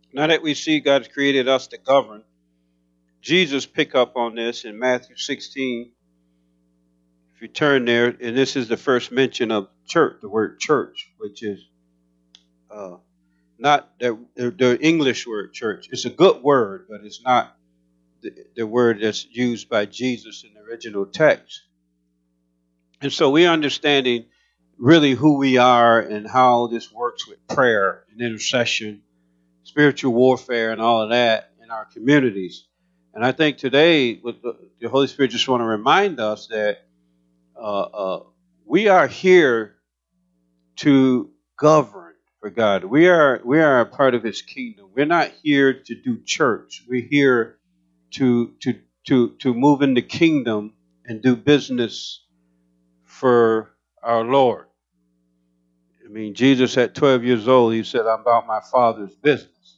Now that we see God's created us to govern, Jesus pick up on this in Matthew 16. If you turn there, and this is the first mention of church, the word church, which is uh, not the English word church. It's a good word, but it's not the word that's used by Jesus in the original text. And so we're understanding really who we are and how this works with prayer and intercession, spiritual warfare, and all of that in our communities. And I think today, with the Holy Spirit just want to remind us that uh, uh, we are here to govern for God. We are a part of His kingdom. We're not here to do church. We're here to to to move in the kingdom and do business for our Lord. I mean, Jesus at 12 years old, he said, "I'm about my Father's business."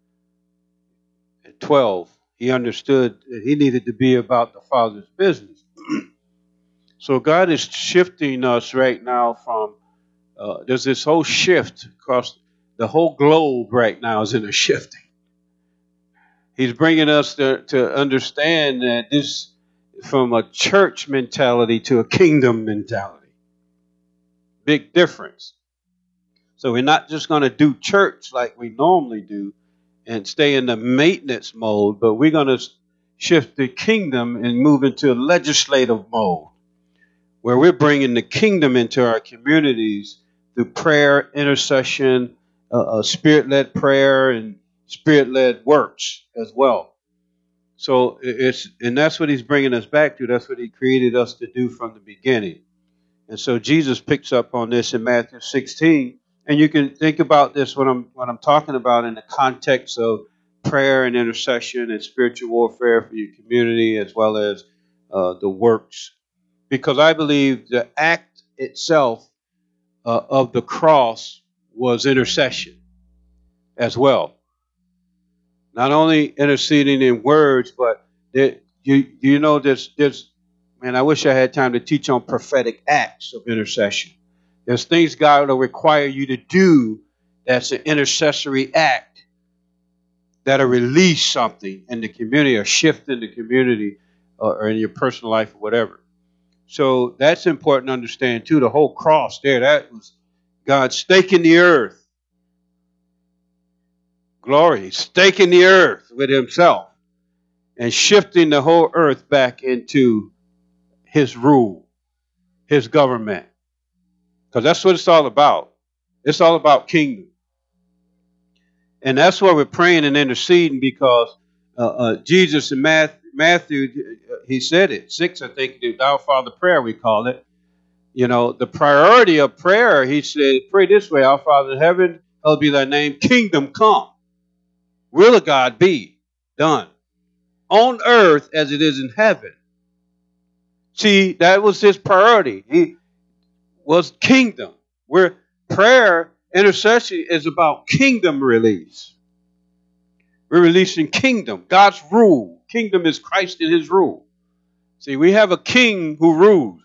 At 12, he understood that he needed to be about the Father's business. So God is shifting us right now from there's this whole shift across the whole globe right now is in a shifting. He's bringing us to understand that this from a church mentality to a kingdom mentality. Big difference. So we're not just going to do church like we normally do and stay in the maintenance mode, but we're going to shift the kingdom and move into a legislative mode where we're bringing the kingdom into our communities through prayer, intercession, spirit-led prayer, and spirit-led works as well. So and that's what he's bringing us back to. That's what he created us to do from the beginning. And so Jesus picks up on this in Matthew 16. And you can think about this when I'm talking about in the context of prayer and intercession and spiritual warfare for your community as well as the works. Because I believe the act itself of the cross was intercession as well. Not only interceding in words, but you know there's man, I wish I had time to teach on prophetic acts of intercession. There's things God will require you to do that's an intercessory act that'll release something in the community or shift in the community or in your personal life or whatever. So that's important to understand too. The whole cross there, that was God staking the earth. Glory, staking the earth with himself and shifting the whole earth back into his rule, his government. Because that's what it's all about. It's all about kingdom. And that's why we're praying and interceding because Jesus in Matthew, he said it, 6, I think, the Thou Father prayer we call it. You know, the priority of prayer, he said, pray this way, Our Father in heaven, hallowed be thy name, kingdom come. Will of God be done on earth as it is in heaven. See, that was his priority. He was kingdom. Where prayer, intercession is about kingdom release. We're releasing kingdom, God's rule. Kingdom is Christ and his rule. See, we have a king who rules.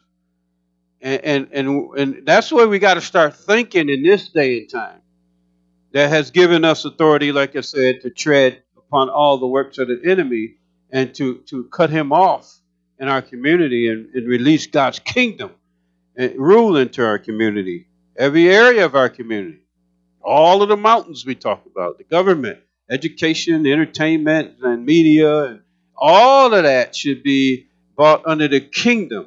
And that's where we got to start thinking in this day and time. That has given us authority, like I said, to tread upon all the works of the enemy and to cut him off in our community and release God's kingdom and rule into our community, every area of our community, all of the mountains we talk about, the government, education, entertainment, and media, and all of that should be brought under the kingdom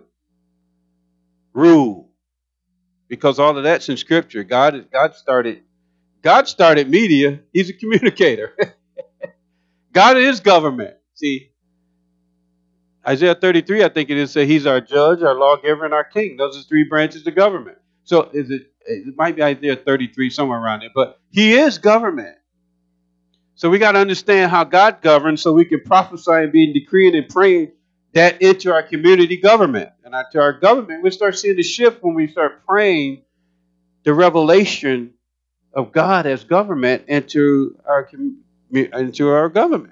rule, because all of that's in Scripture. God started media. He's a communicator. God is government. See, Isaiah 33, I think it is, say he's our judge, our lawgiver, and our king. Those are 3 branches of government. So it might be Isaiah 33, somewhere around there, but he is government. So we got to understand how God governs so we can prophesy and be decreeing and praying that into our community government. And to our government, we start seeing the shift when we start praying the revelation of God as government into our government.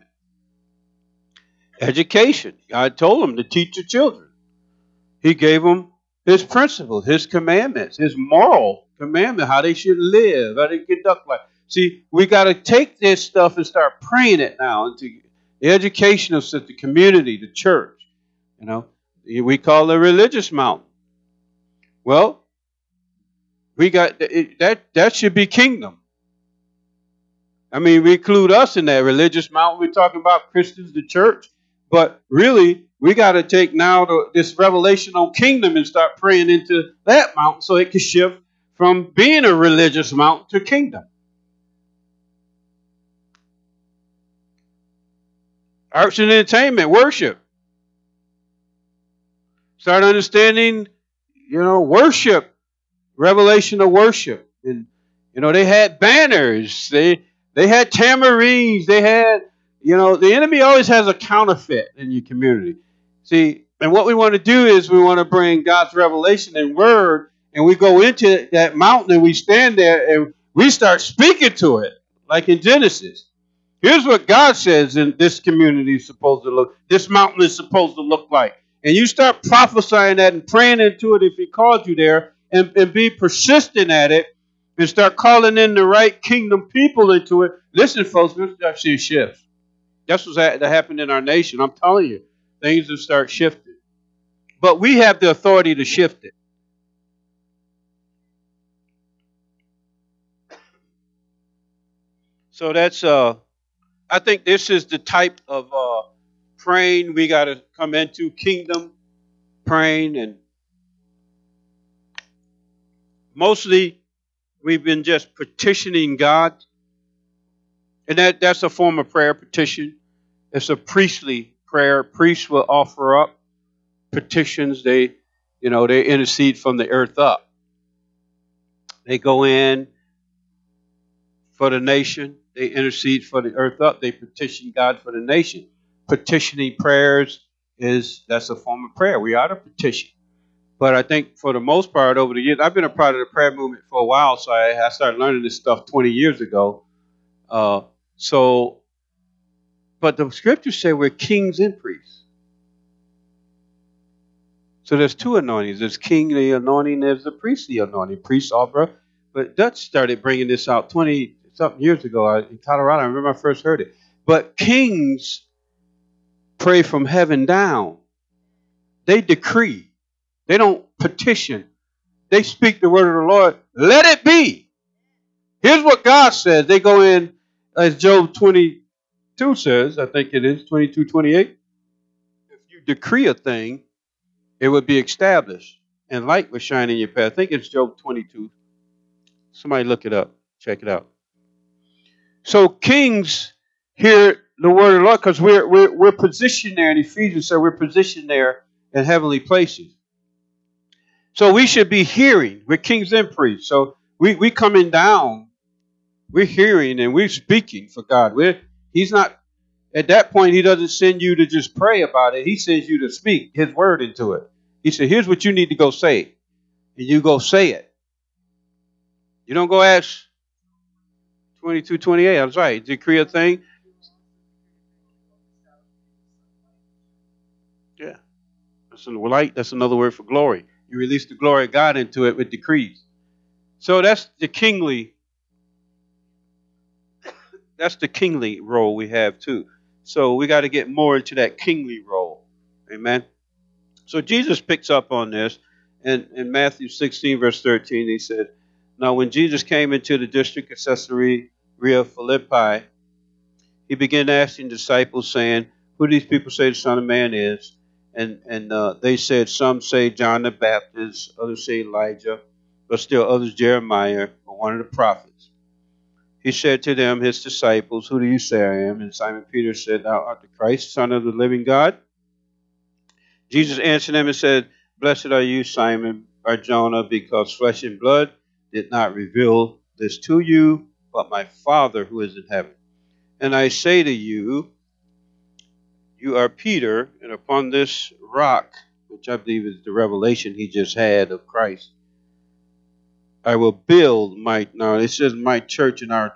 Education. God told them to teach the children. He gave them his principles, his commandments, his moral commandment, how they should live, how they conduct life. See, we got to take this stuff and start praying it now into the educational system, the community, the church. You know, we call it a religious mountain. Well, we got that should be kingdom. I mean, we include us in that religious mountain. We're talking about Christians, the church. But really, we got to take now this revelation on kingdom and start praying into that mountain so it can shift from being a religious mountain to kingdom. Arts and entertainment, worship. Start understanding, worship, revelation of worship. And, they had banners. They had tamarines. They had, the enemy always has a counterfeit in your community. See, and what we want to do is we want to bring God's revelation and word, and we go into that mountain and we stand there and we start speaking to it, like in Genesis. Here's what God says in this community is supposed to look, this mountain is supposed to look like. And you start prophesying that and praying into it if he called you there, and be persistent at it, and start calling in the right kingdom people into it. Listen, folks, we'll start seeing shifts. That's what's that happened in our nation. I'm telling you, things will start shifting. But we have the authority to shift it. So that's I think this is the type of praying we got to come into, kingdom praying, and mostly we've been just petitioning God, and that's a form of prayer, petition. It's a priestly prayer. Priests will offer up petitions. They intercede from the earth up. They go in for the nation. They intercede for the earth up. They petition God for the nation. Petitioning prayers that's a form of prayer. We ought to petition. But I think for the most part over the years, I've been a part of the prayer movement for a while, so I started learning this stuff 20 years ago. But the scriptures say we're kings and priests. So there's two anointings. There's kingly anointing, there's the priestly anointing. Priests offer. But Dutch started bringing this out 20-something years ago in Colorado. I remember I first heard it. But kings pray from heaven down. They decree. They don't petition. They speak the word of the Lord. Let it be. Here's what God says. They go in, as Job 22 says, I think it is, 22:28. If you decree a thing, it would be established, and light would shine in your path. I think it's Job 22. Somebody look it up. Check it out. So kings hear the word of the Lord because we're positioned there in Ephesians, so we're positioned there in heavenly places. So we should be hearing. We're kings and priests. So we coming down. We're hearing and we're speaking for God. He's not, at that point, he doesn't send you to just pray about it. He sends you to speak his word into it. He said, here's what you need to go say. And you go say it. You don't go ask 22:28. I was right. Decree a thing. Yeah. That's light. That's another word for glory. You release the glory of God into it with decrees. So that's the kingly role we have too. So we got to get more into that kingly role. Amen. So Jesus picks up on this. And in Matthew 16, verse 13, he said, now when Jesus came into the district of Caesarea Philippi, he began asking disciples, saying, who do these people say the Son of Man is? And they said, some say John the Baptist, others say Elijah, but still others Jeremiah or one of the prophets. He said to them, his disciples, who do you say I am? And Simon Peter said, thou art the Christ, Son of the living God. Jesus answered them and said, blessed are you, Simon Bar-Jonah, because flesh and blood did not reveal this to you, but my Father who is in heaven. And I say to you, you are Peter, and upon this rock, which I believe is the revelation he just had of Christ, I will build now it says my church in our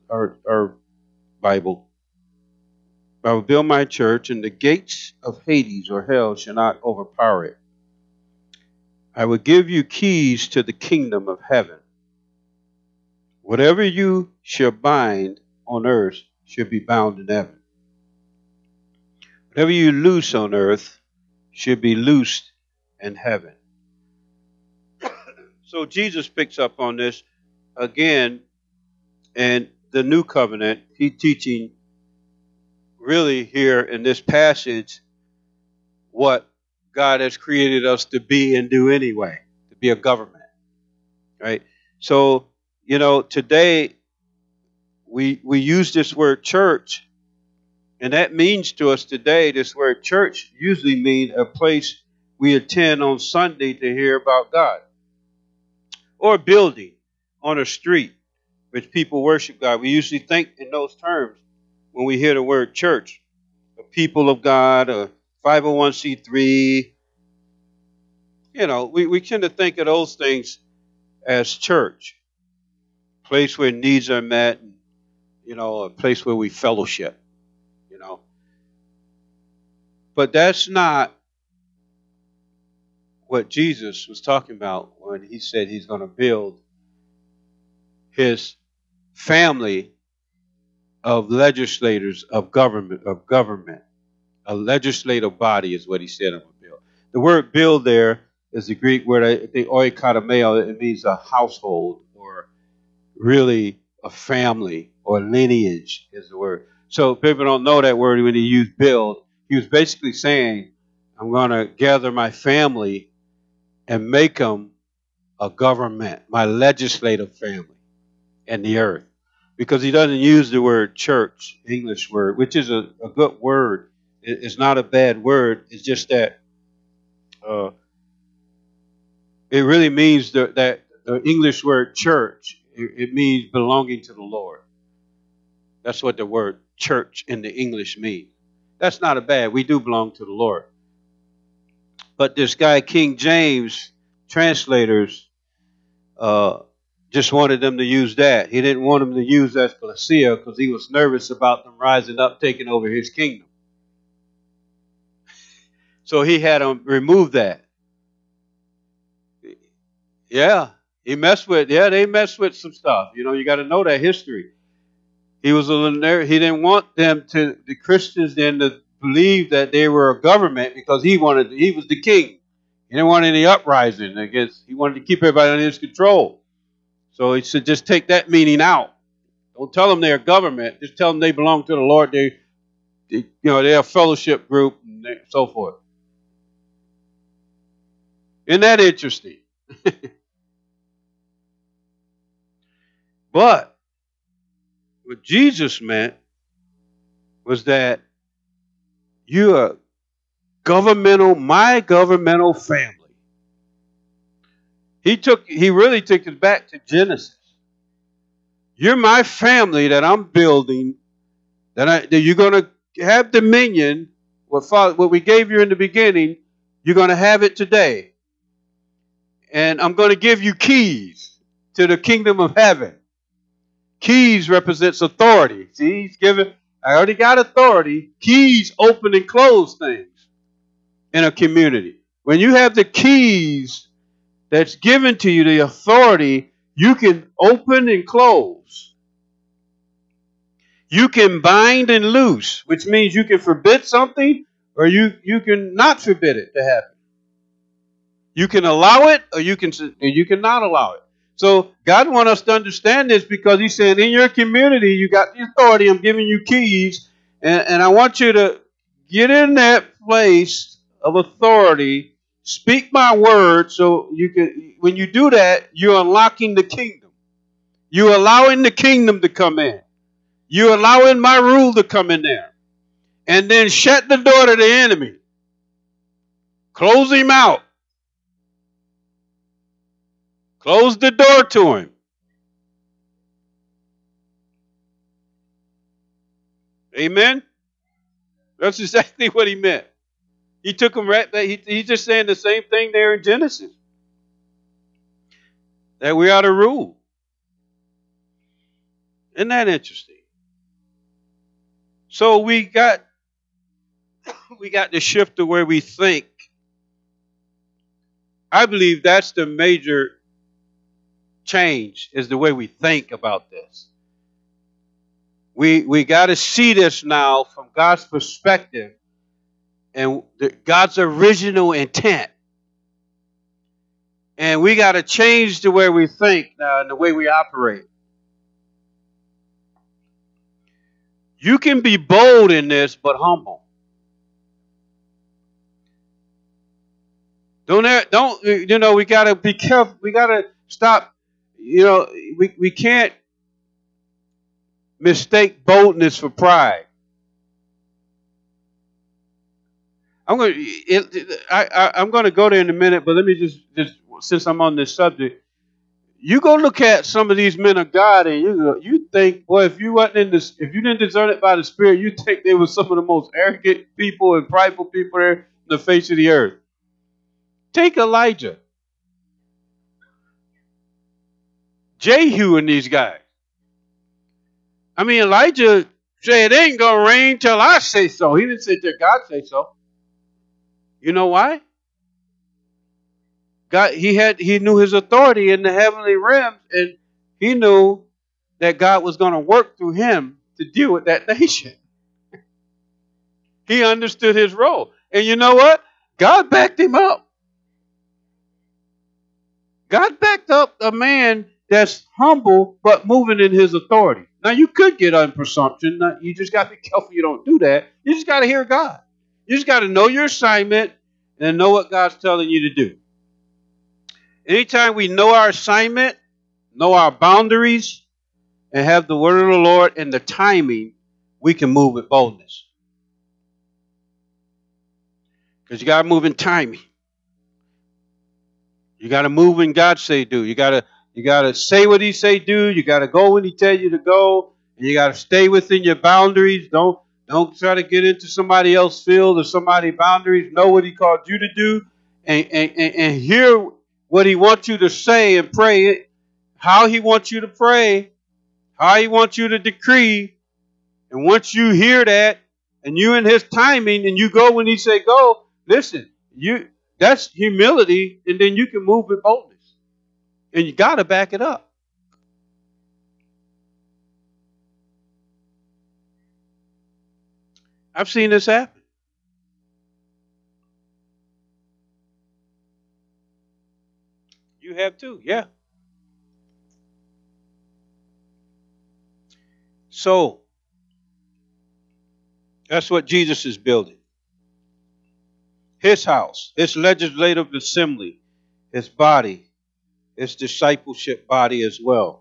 Bible. I will build my church, and the gates of Hades or hell shall not overpower it. I will give you keys to the kingdom of heaven. Whatever you shall bind on earth should be bound in heaven. Whatever you loose on earth should be loosed in heaven. So Jesus picks up on this again, and the new covenant, he's teaching really here in this passage what God has created us to be and do anyway, to be a government, right? So, today we use this word church, and that means to us today, this word church usually means a place we attend on Sunday to hear about God, or a building on a street which people worship God. We usually think in those terms when we hear the word church, a people of God, a 501c3. We tend to think of those things as church, place where needs are met, a place where we fellowship, But that's not what Jesus was talking about when he said he's going to build his family of legislators of government. A legislative body is what he said I'm going to build. The word build there is the Greek word, the oikodomeo. It means a household, or really a family, or lineage is the word. So people don't know that word when he used build. He was basically saying, I'm going to gather my family and make them a government, my legislative family in the earth. Because he doesn't use the word church, English word, which is a good word. It's not a bad word. It's just that it really means that the English word church, it means belonging to the Lord. That's what the word church in the English means. That's not a bad. We do belong to the Lord. But this guy, King James translators, just wanted them to use that. He didn't want them to use ecclesia because he was nervous about them rising up, taking over his kingdom. So he had them remove that. Yeah, they messed with some stuff. You got to know that history. He was a little nervous. He didn't want the Christians then to believe that they were a government because he was the king. He didn't want any uprising against. He wanted to keep everybody under his control. So he said, just take that meaning out. Don't tell them they're a government. Just tell them they belong to the Lord. They're a fellowship group and so forth. Isn't that interesting? But what Jesus meant was that you're my governmental family. He really took it back to Genesis. You're my family that I'm building, that you're going to have dominion. What we gave you in the beginning, you're going to have it today. And I'm going to give you keys to the kingdom of heaven. Keys represents authority. See, I already got authority. Keys open and close things in a community. When you have the keys that's given to you, the authority, you can open and close. You can bind and loose, which means you can forbid something or you can not forbid it to happen. You can allow it or you can not allow it. So God wants us to understand this because he said in your community, you got the authority. I'm giving you keys. And I want you to get in that place of authority. Speak my word so when you do that, you're unlocking the kingdom. You're allowing the kingdom to come in. You're allowing my rule to come in there. And then shut the door to the enemy. Close him out. Close the door to him. Amen? That's exactly what he meant. He took them right back. He's just saying the same thing there in Genesis. That we ought to rule. Isn't that interesting? So we got to shift to where we think. I believe that's the major change is the way we think about this. We got to see this now from God's perspective and God's original intent. And we got to change the way we think now and the way we operate. You can be bold in this, but humble. Don't we got to be careful. We got to stop. We can't mistake boldness for pride. I'm going to go there in a minute, but let me just since I'm on this subject, you go look at some of these men of God, and you think, boy, if you didn't discern it by the Spirit, you think they were some of the most arrogant people and prideful people there on the face of the earth. Take Elijah, Jehu, and these guys. I mean, Elijah said, it ain't going to rain till I say so. He didn't say till God say so. You know why? God, he knew his authority in the heavenly realms, and he knew that God was going to work through him to deal with that nation. He understood his role. And you know what? God backed him up. God backed up a man that's humble but moving in his authority. Now, you could get on presumption. You just got to be careful you don't do that. You just got to hear God. You just got to know your assignment and know what God's telling you to do. Anytime we know our assignment, know our boundaries, and have the word of the Lord and the timing, we can move with boldness. Because you got to move in timing. You got to move when God say do. You got to say what he say do. You got to go when he tell you to go. And you got to stay within your boundaries. Don't try to get into somebody else's field or somebody's boundaries. Know what he called you to do. And hear what he wants you to say and pray, how he wants you to pray, how he wants you to decree. And once you hear that, and you in his timing, and you go when he say go, listen, that's humility, and then you can move with boldness. And you got to back it up. I've seen this happen. You have too, yeah. So, that's what Jesus is building. His house, his legislative assembly, his body, his discipleship body as well.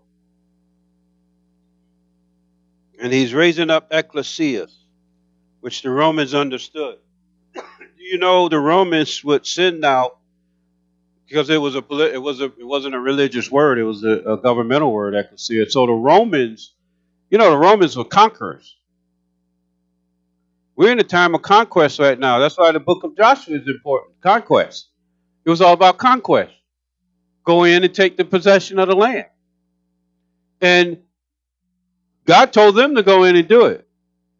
And he's raising up ecclesias, which the Romans understood. You know, the Romans would send out, because it wasn't a religious word, it was a governmental word, ecclesia. So the Romans were conquerors. We're in a time of conquest right now. That's why the book of Joshua is important. Conquest. It was all about conquest. Go in and take the possession of the land. And God told them to go in and do it.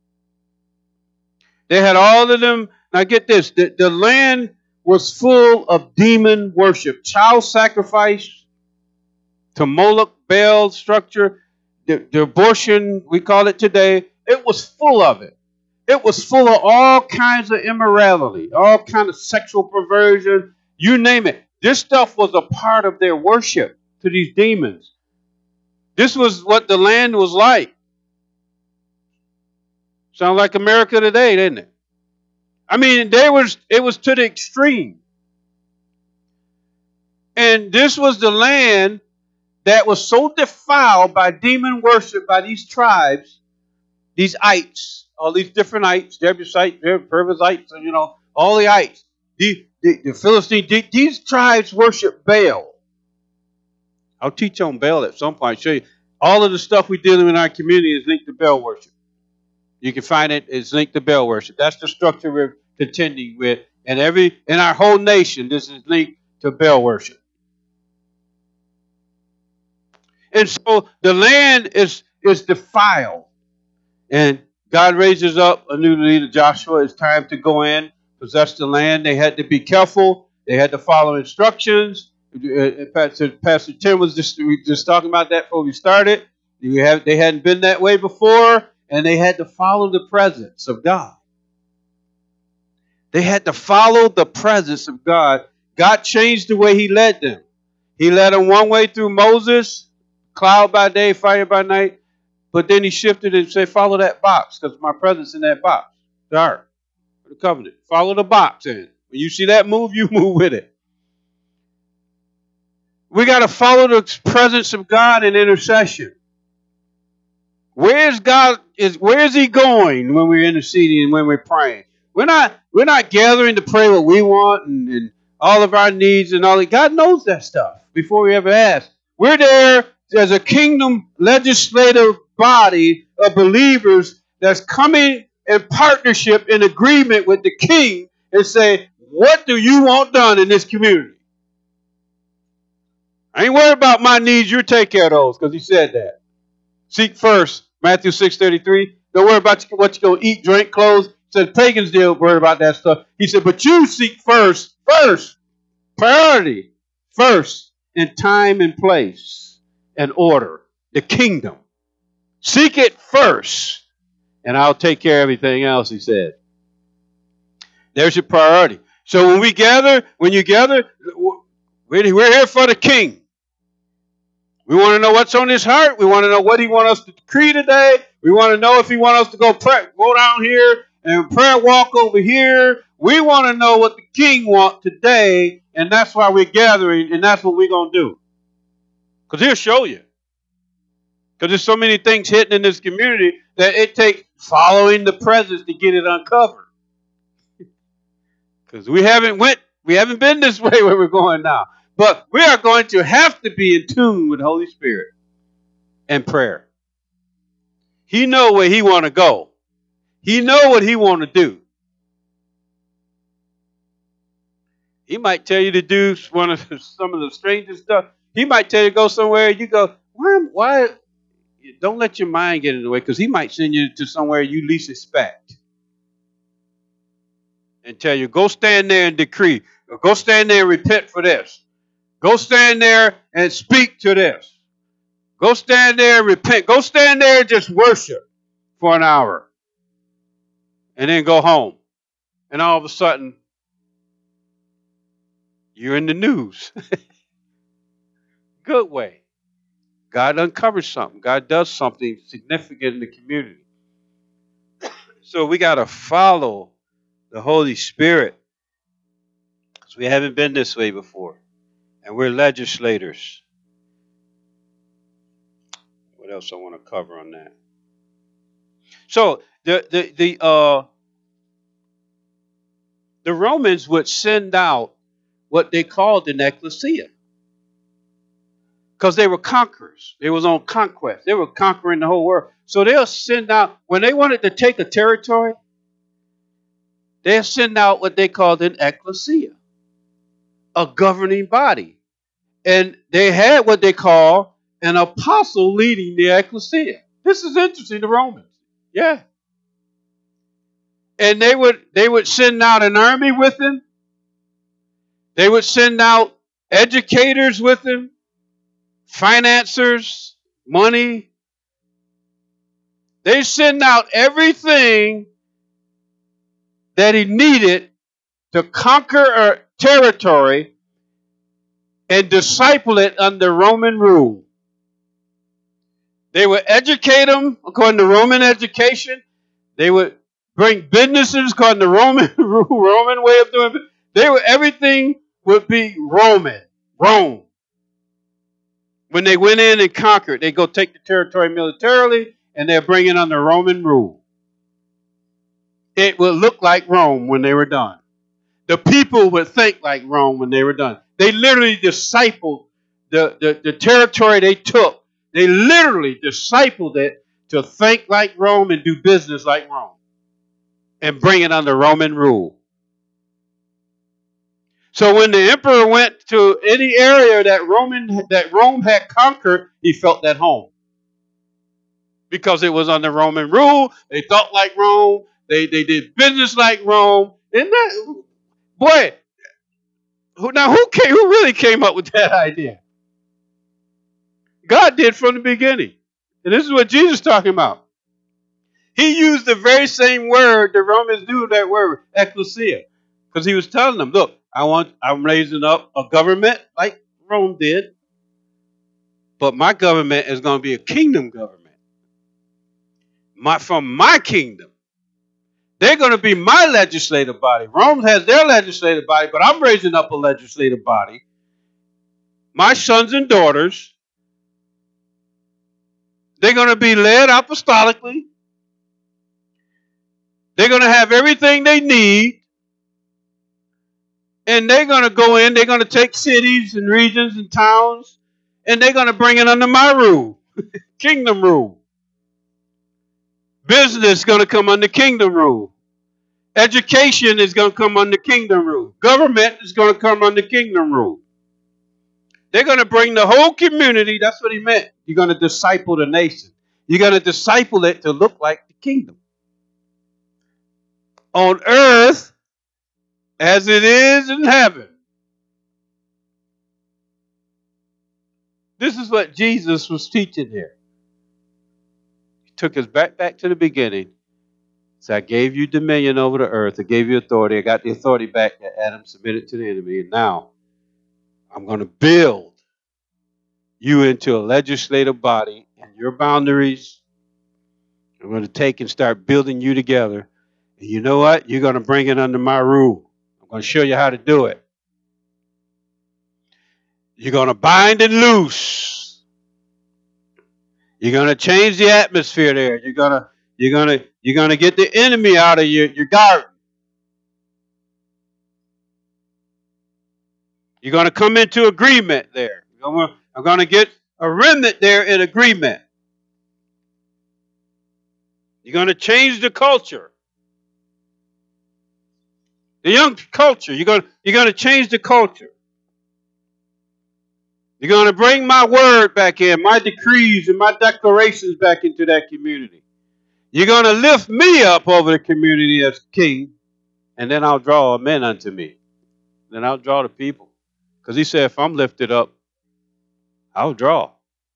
They had all of them. Now get this. The land was full of demon worship. Child sacrifice to Moloch, Baal structure. The abortion, we call it today. It was full of it. It was full of all kinds of immorality, all kinds of sexual perversion, you name it. This stuff was a part of their worship to these demons. This was what the land was like. Sounds like America today, didn't it? I mean, it was to the extreme. And this was the land that was so defiled by demon worship by these tribes, these ites. All these different ites, Jebusites, Perizzites, all the ites. The Philistines, these tribes worship Baal. I'll teach on Baal at some point. Show you. All of the stuff we deal with in our community is linked to Baal worship. You can find it's linked to Baal worship. That's the structure we're contending with. And in our whole nation, this is linked to Baal worship. And so the land is defiled. And God raises up a new leader, Joshua. It's time to go in, possess the land. They had to be careful. They had to follow instructions. Pastor Tim was just talking about that before we started. They hadn't been that way before, and they had to follow the presence of God. They had to follow the presence of God. God changed the way he led them. He led them one way through Moses, cloud by day, fire by night. But then he shifted and said, follow that box, because my presence in that box. Dark. The covenant. Follow the box in. When you see that move, you move with it. We got to follow the presence of God in intercession. Where is he going when we're interceding and when we're praying? We're not gathering to pray what we want and all of our needs and all that. God knows that stuff before we ever ask. We're there as a kingdom legislative body of believers that's coming in partnership, in agreement with the king, and say, what do you want done in this community? I ain't worried about my needs. You take care of those, because he said that. Seek first, Matthew 6:33. Don't worry about what you're going to eat, drink, clothes. He said pagans deal worry about that stuff. He said, but you seek first, priority, first, in time and place and order, the kingdom. Seek it first, and I'll take care of everything else, he said. There's your priority. So when you gather, we're here for the king. We want to know what's on his heart. We want to know what he wants us to decree today. We want to know if he wants us to go down here and prayer walk over here. We want to know what the king wants today, and that's why we're gathering, and that's what we're going to do. Because he'll show you. Because there's so many things hidden in this community that it takes following the presence to get it uncovered. Because we haven't been this way where we're going now. But we are going to have to be in tune with the Holy Spirit and prayer. He know where he want to go. He know what he want to do. He might tell you to do some of the strangest stuff. He might tell you to go somewhere. You go, why? Don't let your mind get in the way, because he might send you to somewhere you least expect. And tell you, go stand there and decree. Or go stand there and repent for this. Go stand there and speak to this. Go stand there and repent. Go stand there and just worship for an hour. And then go home. And all of a sudden, you're in the news. Good way. God uncovers something. God does something significant in the community. So we got to follow the Holy Spirit. Because we haven't been this way before. And we're legislators. What else I want to cover on that? So the Romans would send out what they called an ecclesia. Because they were conquerors. They was on conquest. They were conquering the whole world. So they'll send out, when they wanted to take a territory, they'll send out what they called an ecclesia, a governing body. And they had what they call an apostle leading the ecclesia. This is interesting, the Romans. Yeah. And they would send out an army with them. They would send out educators with them, financiers, money. They send out everything that he needed to conquer a territory and disciple it under Roman rule. They would educate them according to Roman education. They would bring businesses according to Roman Roman way of doing it. Everything would be Roman. Rome. When they went in and conquered, they go take the territory militarily, and they're bringing under Roman rule. It would look like Rome when they were done. The people would think like Rome when they were done. They literally discipled the territory they took. They literally discipled it to think like Rome and do business like Rome. And bring it under Roman rule. So when the emperor went to any area that Rome had conquered, he felt at home. Because it was under Roman rule. They thought like Rome. They did business like Rome. And that, boy, Who really came up with that idea? God did from the beginning. And this is what Jesus is talking about. He used the very same word the Romans knew that word, ecclesia. Because he was telling them, look, I'm raising up a government like Rome did, but my government is going to be a kingdom government. From my kingdom. They're going to be my legislative body. Rome has their legislative body, but I'm raising up a legislative body. My sons and daughters, they're going to be led apostolically. They're going to have everything they need. And they're going to go in, they're going to take cities and regions and towns, and they're going to bring it under my rule, kingdom rule. Business is going to come under kingdom rule. Education is going to come under kingdom rule. Government is going to come under kingdom rule. They're going to bring the whole community. That's what he meant. You're going to disciple the nation. You're going to disciple it to look like the kingdom. On earth as it is in heaven. This is what Jesus was teaching here. He took us back to the beginning. So I gave you dominion over the earth. I gave you authority. I got the authority back that Adam submitted to the enemy. And now I'm going to build you into a legislative body and your boundaries. I'm going to take and start building you together. And you know what? You're going to bring it under my rule. I'm going to show you how to do it. You're going to bind and loose. You're going to change the atmosphere there. You're going to get the enemy out of your garden. You're going to come into agreement there. I'm going to get a remnant there in agreement. You're going to change the culture. The young culture. You're going to change the culture. You're going to bring my word back in, my decrees and my declarations back into that community. You're going to lift me up over the community as king, and then I'll draw men unto me. Then I'll draw the people. Because he said, if I'm lifted up, I'll draw.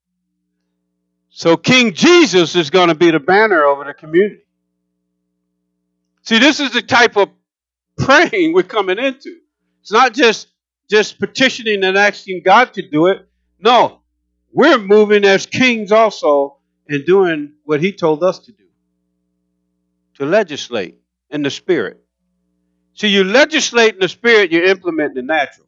So King Jesus is going to be the banner over the community. See, this is the type of praying we're coming into. It's not just petitioning and asking God to do it. No, we're moving as kings also and doing what he told us to do. To legislate in the spirit. See, you legislate in the spirit, you implement the natural.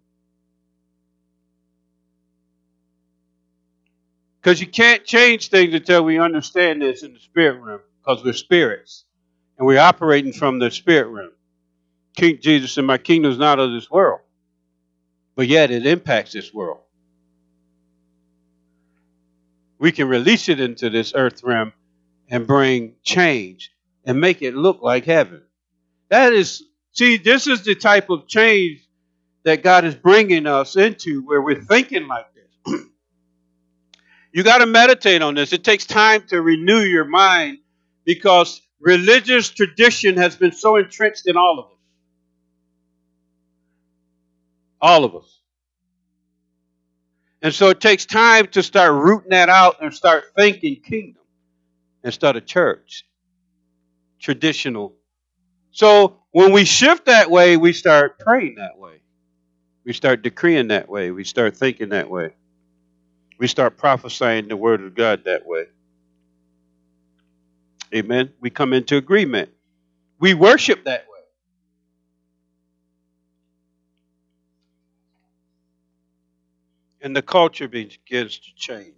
Because you can't change things until we understand this in the spirit realm. Because we're spirits. And we're operating from the spirit realm. King Jesus said, my kingdom is not of this world. But yet it impacts this world. We can release it into this earth realm and bring change and make it look like heaven. This is the type of change that God is bringing us into where we're thinking like this. You got to meditate on this. It takes time to renew your mind because religious tradition has been so entrenched in all of us. All of us. And so it takes time to start rooting that out and start thinking kingdom instead of church. Traditional. So when we shift that way, we start praying that way. We start decreeing that way. We start thinking that way. We start prophesying the word of God that way. Amen. We come into agreement. We worship that way. And the culture begins to change.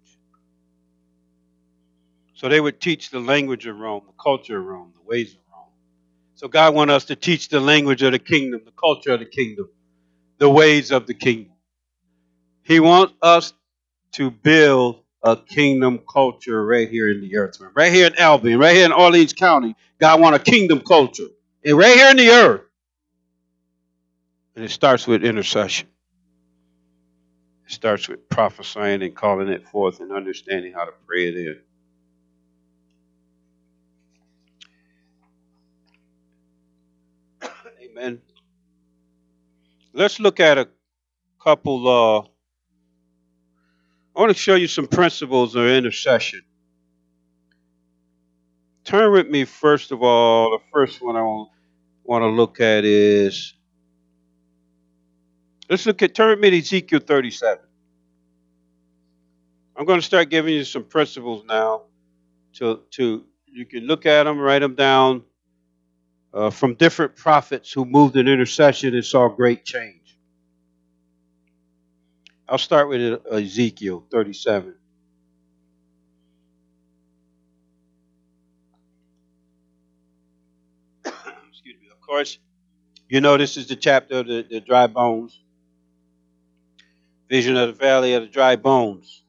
So they would teach the language of Rome, the culture of Rome, the ways of Rome. So God wants us to teach the language of the kingdom, the culture of the kingdom, the ways of the kingdom. He wants us to build a kingdom culture right here in the earth. Right here in Albion, right here in Orleans County, God wants a kingdom culture. And right here in the earth. And it starts with intercession. It starts with prophesying and calling it forth and understanding how to pray it in. Amen. Let's look at couple, I want to show you some principles of intercession. Turn with me, first of all, the first one I want to look at is, turn with me to Ezekiel 37. I'm going to start giving you some principles now to you can look at them, write them down, from different prophets who moved in intercession and saw great change. I'll start with Ezekiel 37. Excuse me. Of course, you know this is the chapter of the dry bones. Vision of the valley of the dry bones.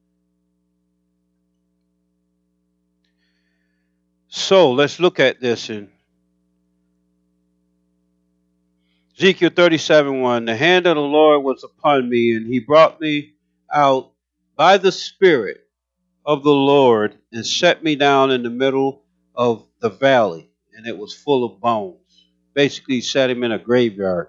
So let's look at this in Ezekiel 37:1. The hand of the Lord was upon me, and he brought me out by the Spirit of the Lord and set me down in the middle of the valley, and it was full of bones. Basically, set him in a graveyard.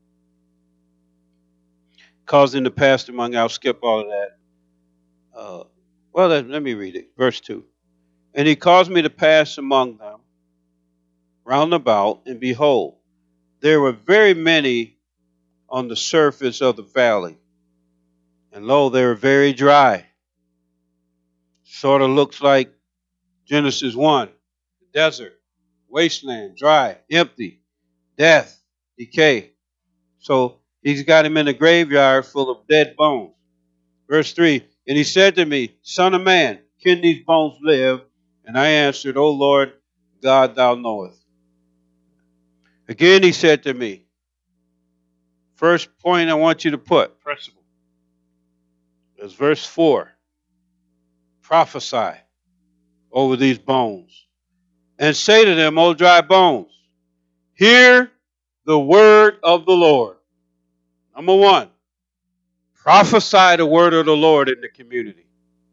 Caused him to pass among, I'll skip all of that. Let me read it. Verse 2. And he caused me to pass among them round about, and behold, there were very many on the surface of the valley, and lo, they were very dry. Sort of looks like Genesis 1, the desert, wasteland, dry, empty, death, decay. So he's got him in a graveyard full of dead bones. Verse 3, and he said to me, Son of man, can these bones live? And I answered, O Lord God, thou knowest. Again he said to me, first point I want you to put, principle, is verse 4. Prophesy over these bones, and say to them, O dry bones, hear the word of the Lord. Number one, prophesy the word of the Lord in the community.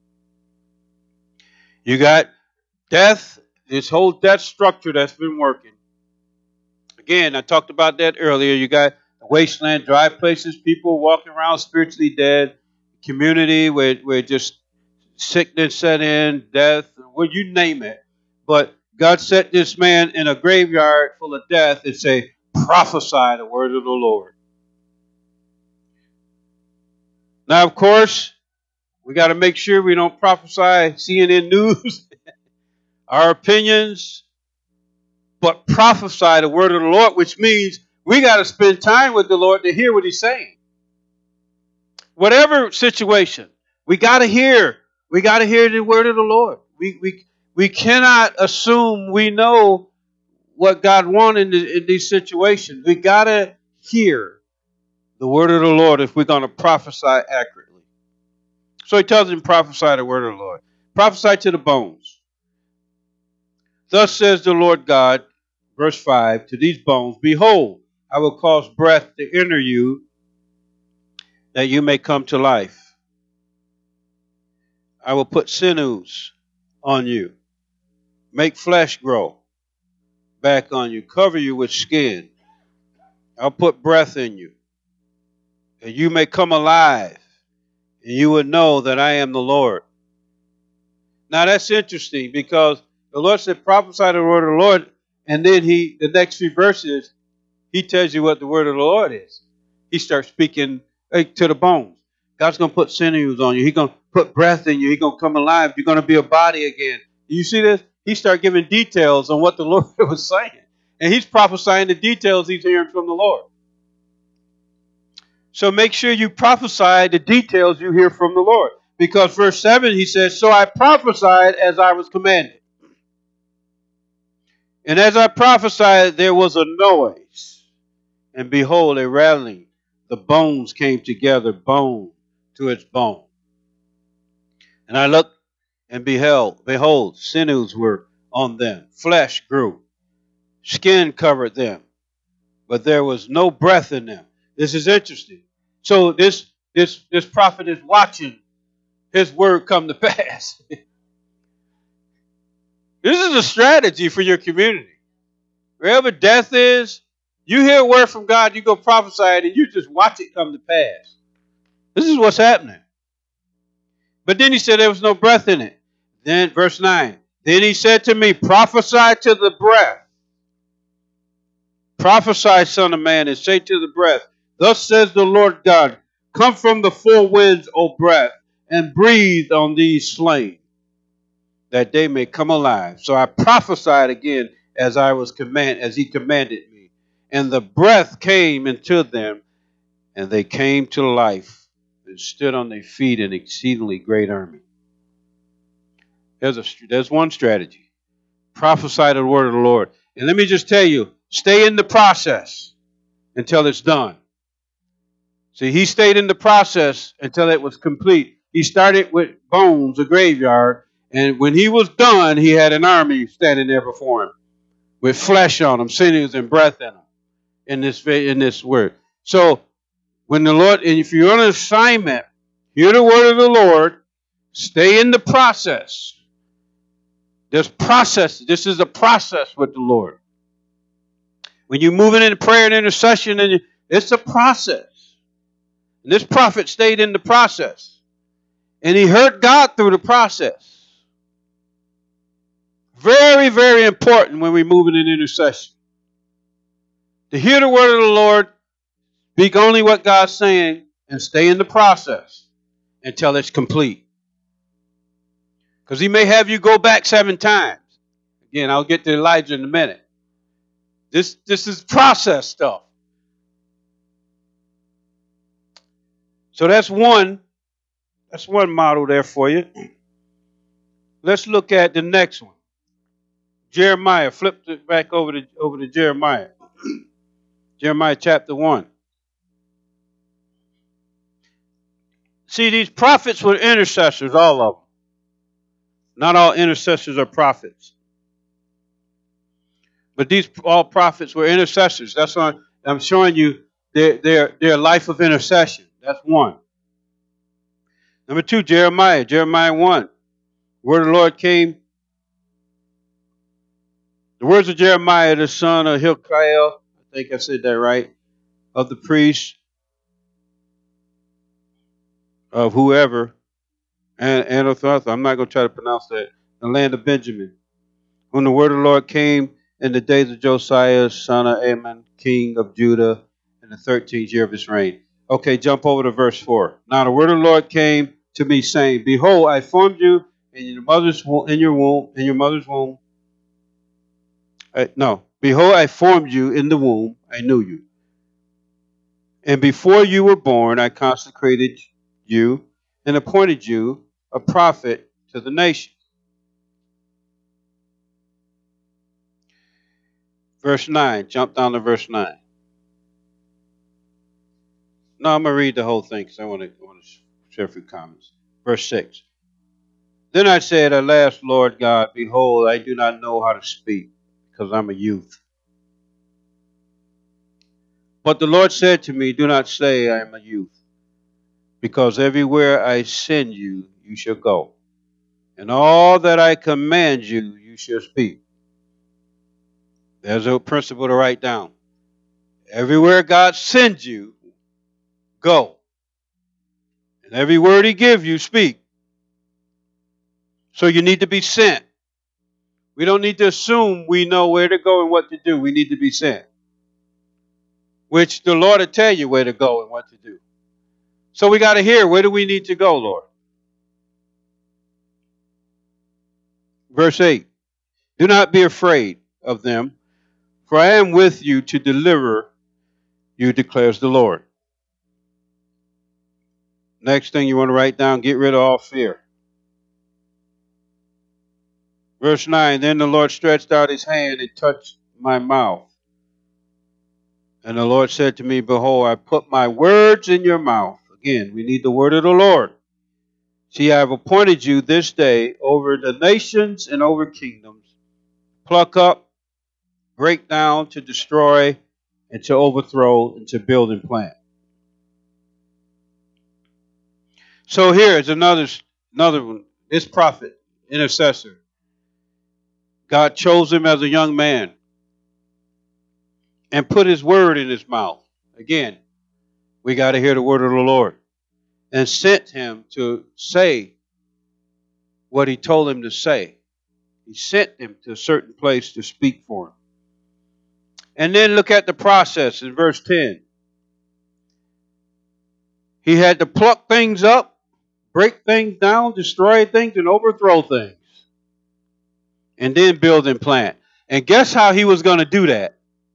You got death, this whole death structure that's been working. Again, I talked about that earlier. You got wasteland, dry places, people walking around spiritually dead, community where just sickness set in, death, well, you name it. But God set this man in a graveyard full of death and say, prophesy the word of the Lord. Now, of course, we got to make sure we don't prophesy CNN news, our opinions, but prophesy the word of the Lord, which means we got to spend time with the Lord to hear what he's saying. Whatever situation, we got to hear. We got to hear the word of the Lord. We cannot assume we know what God wants in these situations. We got to hear the word of the Lord if we're going to prophesy accurately. So he tells him, prophesy the word of the Lord. Prophesy to the bones. Thus says the Lord God, verse 5, to these bones, behold, I will cause breath to enter you, that you may come to life. I will put sinews on you, make flesh grow back on you, cover you with skin. I'll put breath in you, and you may come alive, and you will know that I am the Lord. Now that's interesting because the Lord said, prophesy the word of the Lord, and then the next few verses, he tells you what the word of the Lord is. He starts speaking to the bones. God's going to put sinews on you. He's going to put breath in you. He's going to come alive. You're going to be a body again. You see this? He started giving details on what the Lord was saying. And he's prophesying the details he's hearing from the Lord. So make sure you prophesy the details you hear from the Lord. Because verse 7, he says, so I prophesied as I was commanded. And as I prophesied, there was a noise. And behold, a rattling. The bones came together, bone to its bone. And I looked and behold, sinews were on them. Flesh grew. Skin covered them. But there was no breath in them. This is interesting. So this prophet is watching his word come to pass. This is a strategy for your community. Wherever death is, you hear a word from God, you go prophesy it, and you just watch it come to pass. This is what's happening. But then he said there was no breath in it. Then, verse 9. Then he said to me, prophesy to the breath. Prophesy, son of man, and say to the breath, thus says the Lord God, come from the four winds, O breath, and breathe on these slain, that they may come alive. So I prophesied again as he commanded me. And the breath came into them, and they came to life and stood on their feet, an exceedingly great army. There's one strategy. Prophesy to the word of the Lord. And let me just tell you, stay in the process until it's done. See, he stayed in the process until it was complete. He started with bones, a graveyard, and when he was done, he had an army standing there before him with flesh on them, sinews and breath in them in this word. So when the Lord, and if you're on an assignment, hear the word of the Lord, stay in the process. There's process. This is a process with the Lord. When you're moving in prayer and intercession, it's a process. And this prophet stayed in the process. And he heard God through the process. Very, very important when we're moving in intercession. To hear the word of the Lord, speak only what God's saying, and stay in the process until it's complete. Because he may have you go back 7 times. Again, I'll get to Elijah in a minute. This is process stuff. So that's one model there for you. Let's look at the next one. Jeremiah. Flip it back over to Jeremiah. Jeremiah chapter 1. See, these prophets were intercessors, all of them. Not all intercessors are prophets. But these all prophets were intercessors. That's why I'm showing you their life of intercession. That's one. Number 2, Jeremiah. Jeremiah 1. Word of the Lord came. The words of Jeremiah, the son of Hilkiah, I think I said that right, of the priest, of whoever, and Anathoth, I'm not going to try to pronounce that, the land of Benjamin. When the word of the Lord came in the days of Josiah, son of Amon, king of Judah, in the 13th year of his reign. Okay, jump over to verse 4. Now the word of the Lord came to me, saying, behold, I formed you in your mother's womb. Behold, I formed you in the womb. I knew you. And before you were born, I consecrated you and appointed you a prophet to the nation. Verse 9. Jump down to verse 9. No, I'm going to read the whole thing because I want to share a few comments. Verse 6. Then I said, alas, Lord God, behold, I do not know how to speak, because I'm a youth. But the Lord said to me, do not say I am a youth, because everywhere I send you, you shall go. And all that I command you, you shall speak. There's a principle to write down. Everywhere God sends you, go. And every word he gives you, speak. So you need to be sent. We don't need to assume we know where to go and what to do. We need to be sent. Which the Lord will tell you where to go and what to do. So we got to hear, where do we need to go, Lord? Verse 8. Do not be afraid of them, for I am with you to deliver you, declares the Lord. Next thing you want to write down, get rid of all fear. Verse 9, then the Lord stretched out his hand and touched my mouth. And the Lord said to me, behold, I put my words in your mouth. Again, we need the word of the Lord. See, I have appointed you this day over the nations and over kingdoms. Pluck up, break down, to destroy, and to overthrow, and to build and plant. So here is another one. This prophet, intercessor. God chose him as a young man and put his word in his mouth. Again, we got to hear the word of the Lord. and sent him to say what he told him to say. He sent him to a certain place to speak for him. And then look at the process in verse 10. He had to pluck things up, break things down, destroy things, and overthrow things. And then build and plant. And guess how he was going to do that?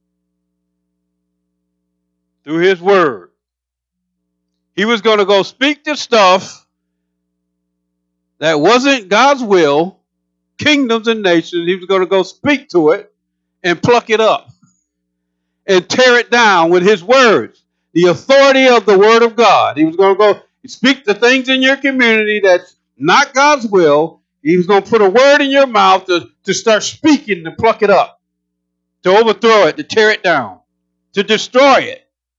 Through his word. He was going to go speak to stuff that wasn't God's will, kingdoms and nations. He was going to go speak to it and pluck it up and tear it down with his words. The authority of the word of God. He was going to go speak the things in your community that's not God's will. He was going to put a word in your mouth to start speaking, to pluck it up, to overthrow it, to tear it down, to destroy it.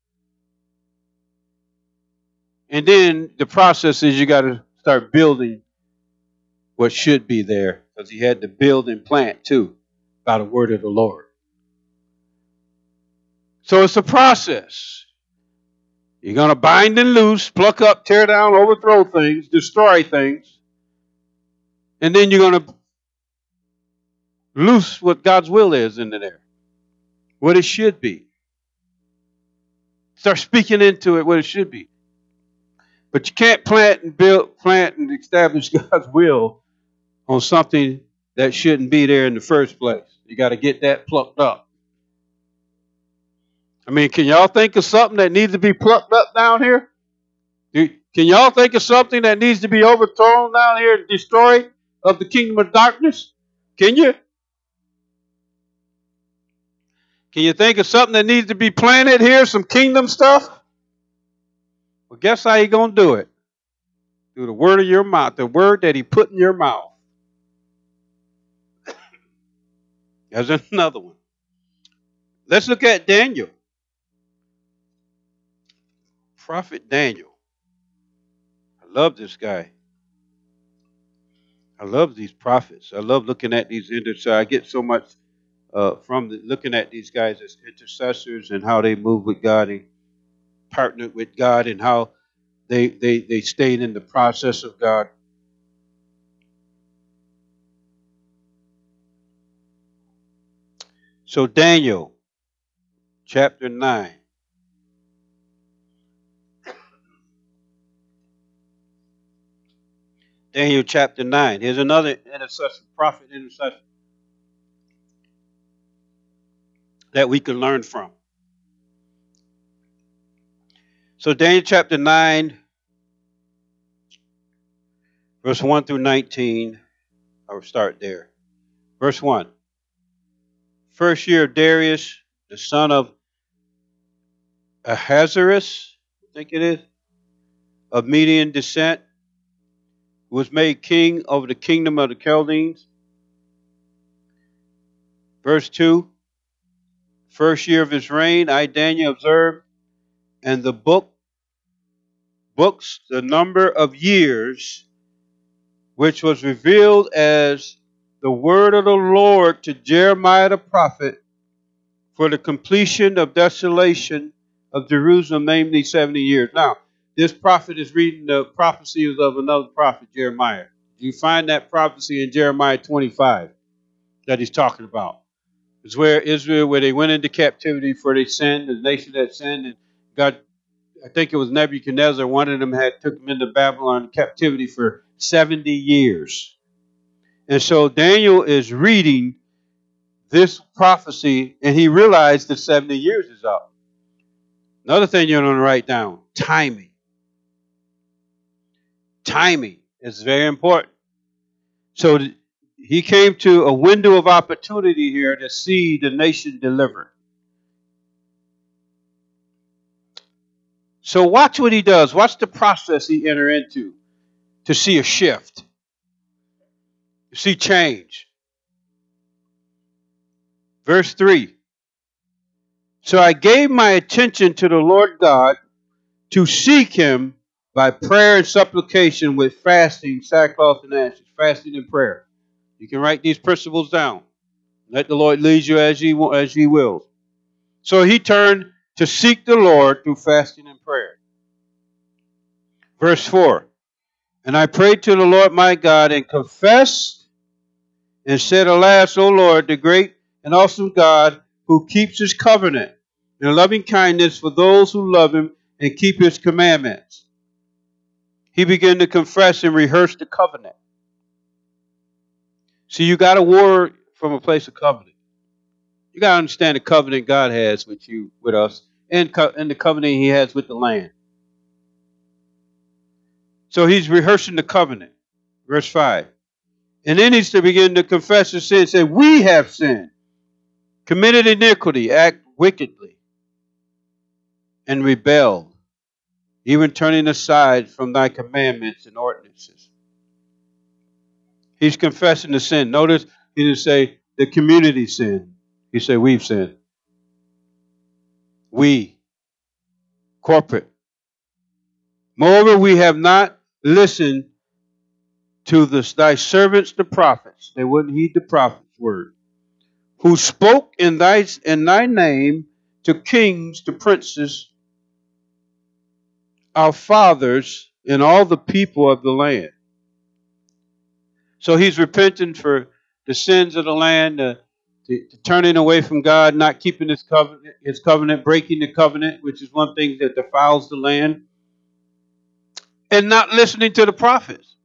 And then the process is you got to start building what should be there, because he had to build and plant too by the word of the Lord. So it's a process. You're going to bind and loose, pluck up, tear down, overthrow things, destroy things. And then you're going to loose what God's will is into there, what it should be. Start speaking into it what it should be. But you can't plant and establish God's will on something that shouldn't be there in the first place. You got to get that plucked up. I mean, can y'all think of something that needs to be plucked up down here? Can y'all think of something that needs to be overthrown down here and destroyed of the kingdom of darkness? Can you? Can you think of something that needs to be planted here, some kingdom stuff? Well, guess how you're going to do it? Through the word of your mouth, the word that he put in your mouth. There's another one. Let's look at Daniel. Prophet Daniel. I love this guy. I love these prophets. I love looking at these intercessors. I get so much from looking at these guys as intercessors and how they move with God and partnered with God and how they stayed in the process of God. So Daniel, chapter 9. Daniel chapter 9. Here's another intercessor, prophet intercessor that we can learn from. So Daniel chapter 9, verse 1 through 19. I will start there. Verse 1. First year of Darius, the son of Ahasuerus, I think it is, of Median descent, was made king over the kingdom of the Chaldeans. Verse 2. First year of his reign, I, Daniel, observed, and the books, the number of years, which was revealed as the word of the Lord to Jeremiah the prophet for the completion of desolation of Jerusalem, namely 70 years. Now, this prophet is reading the prophecies of another prophet, Jeremiah. You find that prophecy in Jeremiah 25 that he's talking about. It's where Israel, where they went into captivity for their sin, the nation that sinned, and God, I think it was Nebuchadnezzar, one of them took them into Babylon captivity for 70 years. And so Daniel is reading this prophecy, and he realized that 70 years is up. Another thing you're going to write down, timing. Timing is very important. So he came to a window of opportunity here to see the nation delivered. So watch what he does. Watch the process he enter into to see a shift, to see change. Verse 3. So I gave my attention to the Lord God to seek him by prayer and supplication with fasting, sackcloth, and ashes. Fasting and prayer. You can write these principles down. Let the Lord lead you as he wills. So he turned to seek the Lord through fasting and prayer. Verse 4. And I prayed to the Lord my God and confessed and said, Alas, O Lord, the great and awesome God who keeps his covenant and loving kindness for those who love him and keep his commandments. He began to confess and rehearse the covenant. See, you got to war from a place of covenant. You got to understand the covenant God has with you, with us, and the covenant he has with the land. So he's rehearsing the covenant. Verse 5. And then he's to begin to confess his sin. Say, we have sinned, committed iniquity, act wickedly, and rebelled, even turning aside from thy commandments and ordinances. He's confessing the sin. Notice he didn't say the community sinned. He said we've sinned. We, corporate. Moreover, we have not listened to thy servants, the prophets. They wouldn't heed the prophet's word. Who spoke in thy name to kings, to princes, our fathers, and all the people of the land. So he's repenting for the sins of the land, the turning away from God, not keeping his covenant, breaking the covenant, which is one thing that defiles the land, and not listening to the prophets.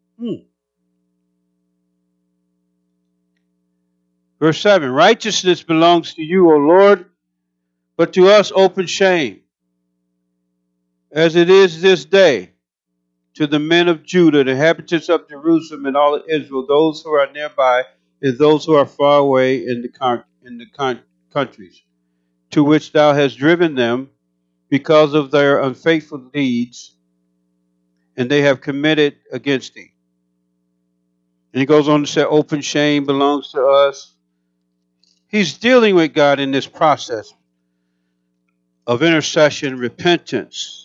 Verse 7, righteousness belongs to you, O Lord, but to us open shame, as it is this day, to the men of Judah, the inhabitants of Jerusalem and all of Israel, those who are nearby and those who are far away in the countries, to which thou hast driven them because of their unfaithful deeds, and they have committed against thee. And he goes on to say, open shame belongs to us. He's dealing with God in this process of intercession, repentance,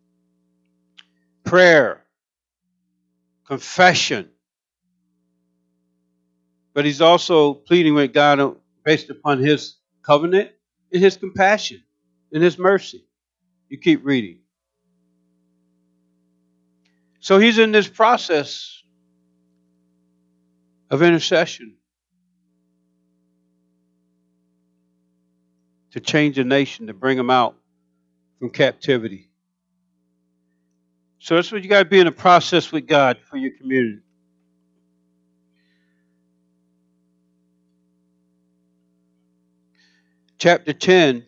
prayer, confession. But he's also pleading with God based upon his covenant and his compassion and his mercy. You keep reading. So he's in this process of intercession to change a nation, to bring them out from captivity. So that's what you got to be in a process with God for your community. Chapter 10,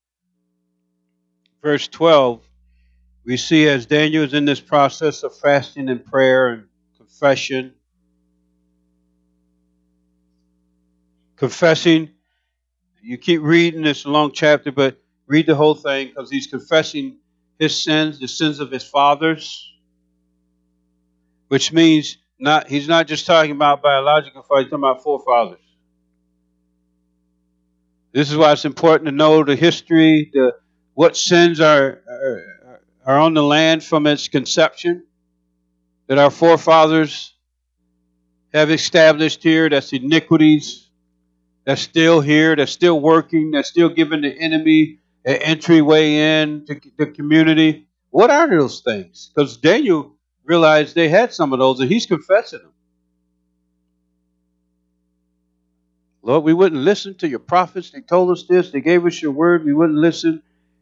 verse 12, we see as Daniel is in this process of fasting and prayer and confession, confessing. You keep reading this long chapter, but read the whole thing because he's confessing his sins, the sins of his fathers, which means he's not just talking about biological fathers, he's talking about forefathers. This is why it's important to know the history, what sins are on the land from its conception, that our forefathers have established here. That's iniquities. That's still here. That's still working. That's still giving the enemy an entryway in to the community. What are those things? Because Daniel realized they had some of those, and he's confessing them. Lord, we wouldn't listen to your prophets. They told us this. They gave us your word. We wouldn't listen.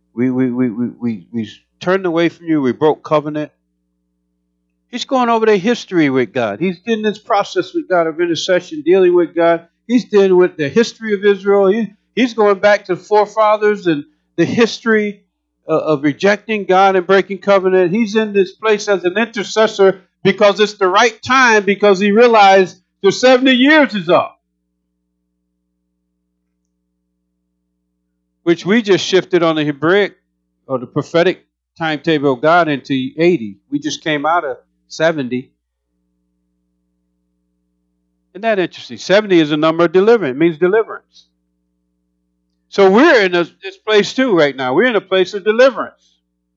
We turned away from you. We broke covenant. He's going over their history with God. He's in this process with God of intercession, dealing with God. He's dealing with the history of Israel. He's going back to forefathers and the history of rejecting God and breaking covenant. He's in this place as an intercessor because it's the right time, because he realized the 70 years is up. Which we just shifted on the Hebraic or the prophetic timetable of God into 80. We just came out of 70. Isn't that interesting? 70 is a number of deliverance. It means deliverance. So we're in this place too right now. We're in a place of deliverance.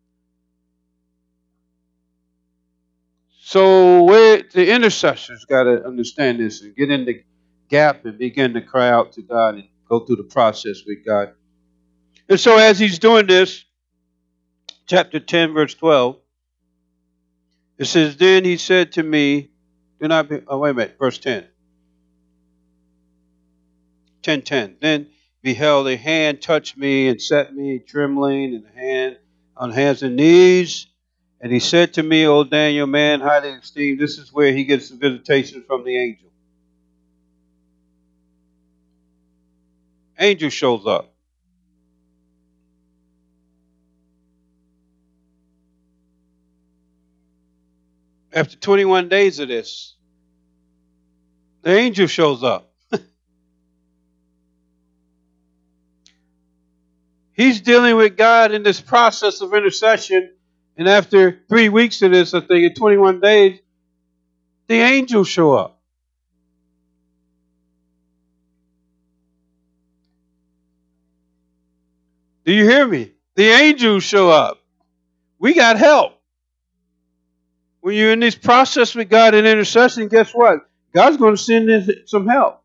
So the intercessors got to understand this and get in the gap and begin to cry out to God and go through the process with God. And so as he's doing this, chapter 10, verse 12, It says, then he said to me, do not be, oh, wait a minute, verse 10. 10:10. Then beheld a hand touch me and set me trembling in the hand on hands and knees. And he said to me, O Daniel, man highly esteemed. This is where he gets the visitation from the angel. Angel shows up. After 21 days of this, the angel shows up. He's dealing with God in this process of intercession. And after 3 weeks of this, I think in 21 days, the angels show up. Do you hear me? The angels show up. We got help. When you're in this process with God in intercession, guess what? God's going to send in some help.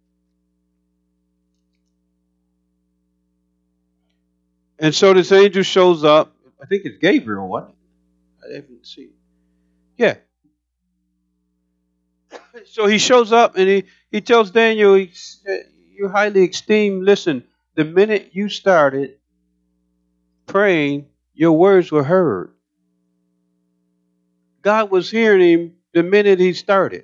And so this angel shows up. I think it's Gabriel, wasn't it? I haven't seen. Yeah. So he shows up and he tells Daniel, you're highly esteemed. Listen, the minute you started praying, your words were heard. God was hearing him the minute he started.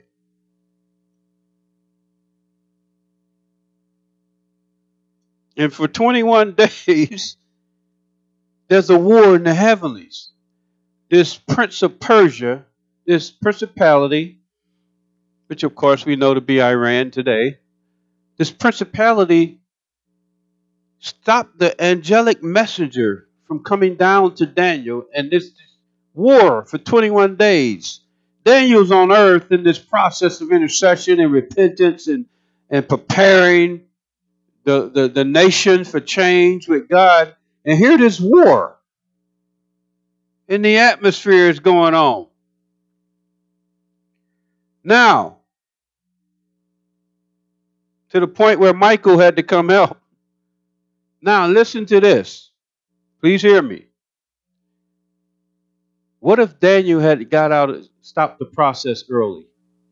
And for 21 days, there's a war in the heavenlies. This prince of Persia, this principality, which of course we know to be Iran today, this principality stopped the angelic messenger from coming down to Daniel, and this war for 21 days. Daniel's on earth in this process of intercession and repentance and preparing the nation for change with God. And here this war in the atmosphere is going on. Now, to the point where Michael had to come help. Now, listen to this. Please hear me. What if Daniel had got out and stopped the process early?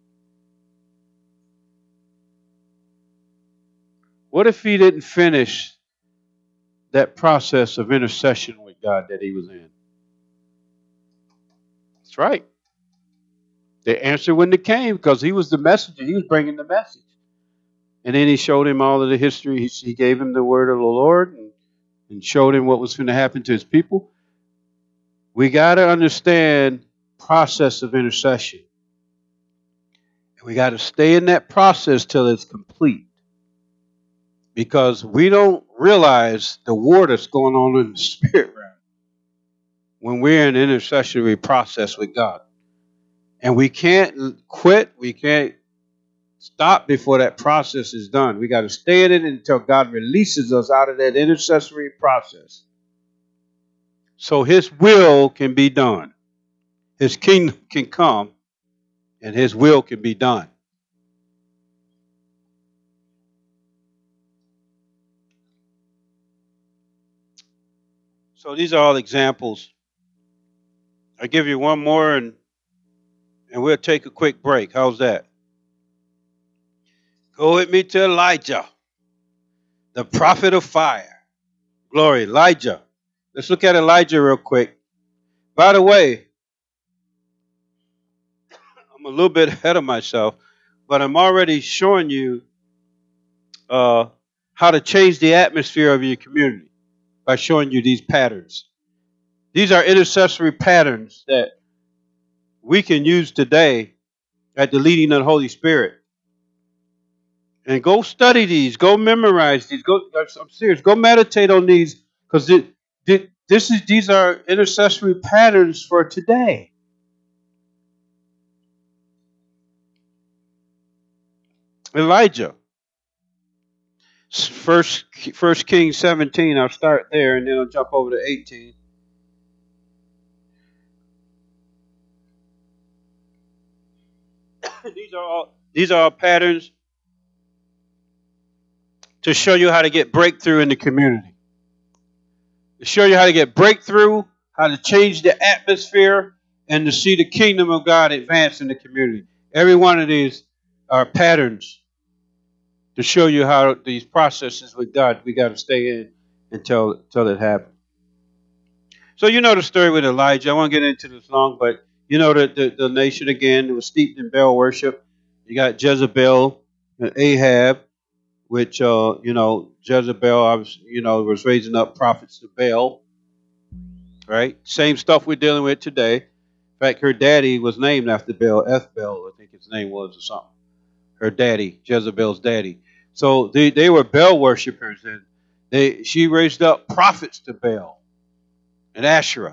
What if he didn't finish that process of intercession with God that he was in? That's right. The answer wouldn't have came because he was the messenger. He was bringing the message. And then he showed him all of the history. He gave him the word of the Lord and showed him what was going to happen to his people. We got to understand process of intercession. And we got to stay in that process till it's complete. Because we don't realize the war that's going on in the spirit realm when we're in an intercessory process with God. And we can't quit. We can't stop before that process is done. We got to stay in it until God releases us out of that intercessory process. So his will can be done. His kingdom can come and his will can be done. So these are all examples. I'll give you one more and we'll take a quick break. How's that? Go with me to Elijah, the prophet of fire. Glory, Elijah. Let's look at Elijah real quick. By the way, I'm a little bit ahead of myself, but I'm already showing you how to change the atmosphere of your community by showing you these patterns. These are intercessory patterns that we can use today at the leading of the Holy Spirit. And go study these. Go memorize these. I'm serious. Go meditate on these because these are intercessory patterns for today. Elijah. First Kings 17. I'll start there and then I'll jump over to 18. These are all patterns to show you how to get breakthrough in the community. To show you how to get breakthrough, how to change the atmosphere and to see the kingdom of God advance in the community. Every one of these are patterns to show you how these processes with God we got to stay in until it happens. So you know the story with Elijah. I won't get into this long, but you know the nation again was steeped in Baal worship. You got Jezebel and Ahab, which Jezebel was raising up prophets to Baal. Right? Same stuff we're dealing with today. In fact, her daddy was named after Baal, Ethbel, I think his name was, or something. Her daddy, Jezebel's daddy. So they were Baal worshippers, and she raised up prophets to Baal and Asherah.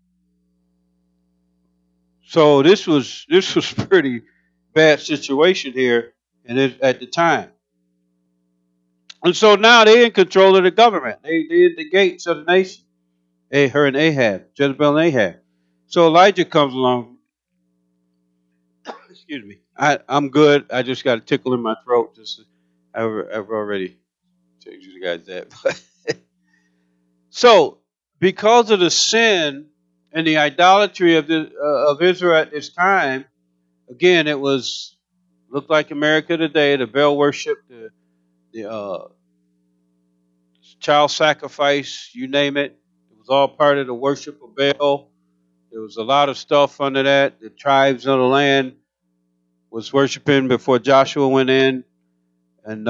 So this was pretty bad situation here, and at the time. And so now they're in control of the government. They're in the gates of the nation. Her and Ahab, Jezebel and Ahab. So Elijah comes along. Excuse me. I'm good. I just got a tickle in my throat. I've already told you guys that. So because of the sin and the idolatry of Israel at this time, again, it looked like America today. The Baal worship, the child sacrifice, you name it. It was all part of the worship of Baal. There was a lot of stuff under that. The tribes of the land was worshiping before Joshua went in. And,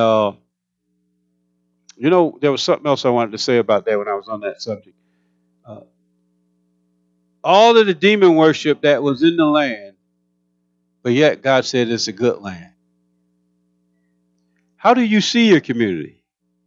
there was something else I wanted to say about that when I was on that subject. All of the demon worship that was in the land, but yet God said it's a good land. How do you see your community?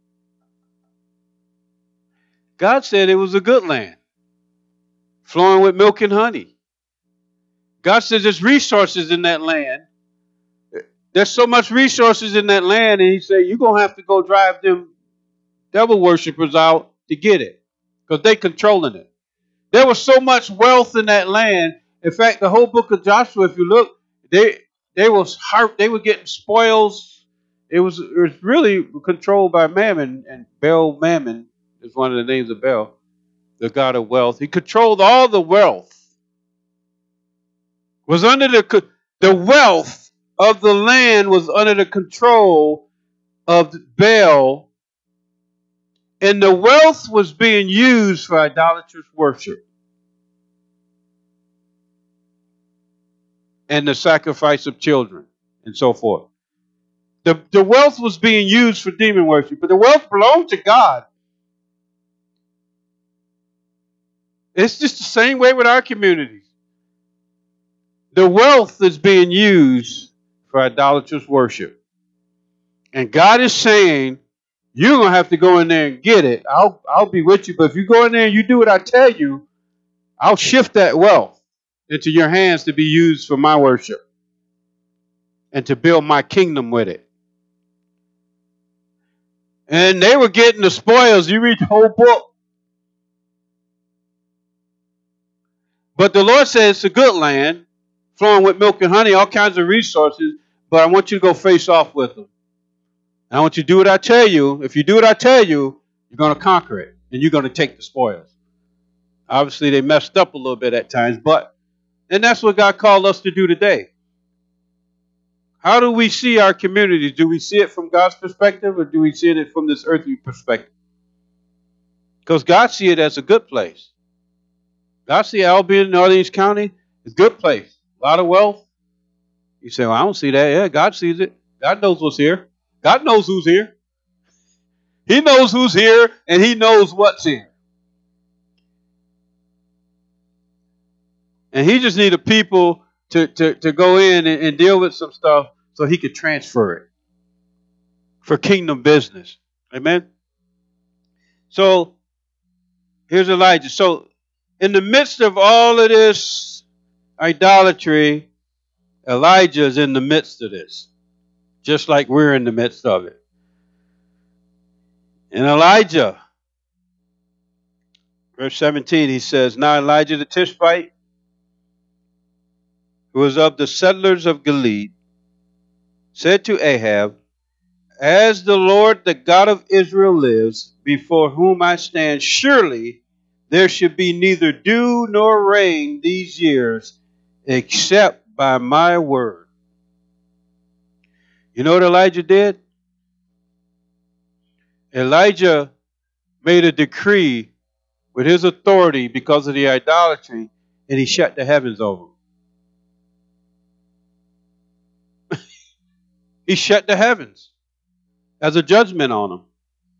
God said it was a good land, flowing with milk and honey. God says there's resources in that land. There's so much resources in that land, and he said, you're going to have to go drive them devil worshippers out to get it, because they controlling it. There was so much wealth in that land. In fact, the whole book of Joshua, if you look, they were getting spoils. It was really controlled by Mammon, and Baal Mammon is one of the names of Baal, the god of wealth. He controlled all the wealth. Was under the wealth of the land was under the control of Baal, and the wealth was being used for idolatrous worship and the sacrifice of children and so forth. The wealth was being used for demon worship, but the wealth belonged to God. It's just the same way with our communities. The wealth is being used for idolatrous worship. And God is saying, you're going to have to go in there and get it. I'll be with you, but if you go in there and you do what I tell you, I'll shift that wealth into your hands to be used for my worship and to build my kingdom with it. And they were getting the spoils. You read the whole book. But the Lord says it's a good land, flowing with milk and honey, all kinds of resources, but I want you to go face off with them. And I want you to do what I tell you. If you do what I tell you, you're going to conquer it, and you're going to take the spoils. Obviously, they messed up a little bit at times, and that's what God called us to do today. How do we see our communities? Do we see it from God's perspective, or do we see it from this earthly perspective? Because God sees it as a good place. God sees Albion, Orleans County, it's a good place. A lot of wealth. You say, well, I don't see that. Yeah, God sees it. God knows what's here. God knows who's here. He knows who's here, and he knows what's here. And he just needed people to go in and deal with some stuff so he could transfer it for kingdom business. Amen? So, here's Elijah. So, in the midst of all of this idolatry, Elijah is in the midst of this, just like we're in the midst of it. And Elijah, verse 17, he says, now Elijah the Tishbite, who was of the settlers of Gilead, said to Ahab, as the Lord, the God of Israel lives, before whom I stand, surely there should be neither dew nor rain these years, except by my word. You know what Elijah did? Elijah made a decree with his authority because of the idolatry, and he shut the heavens over them. He shut the heavens as a judgment on them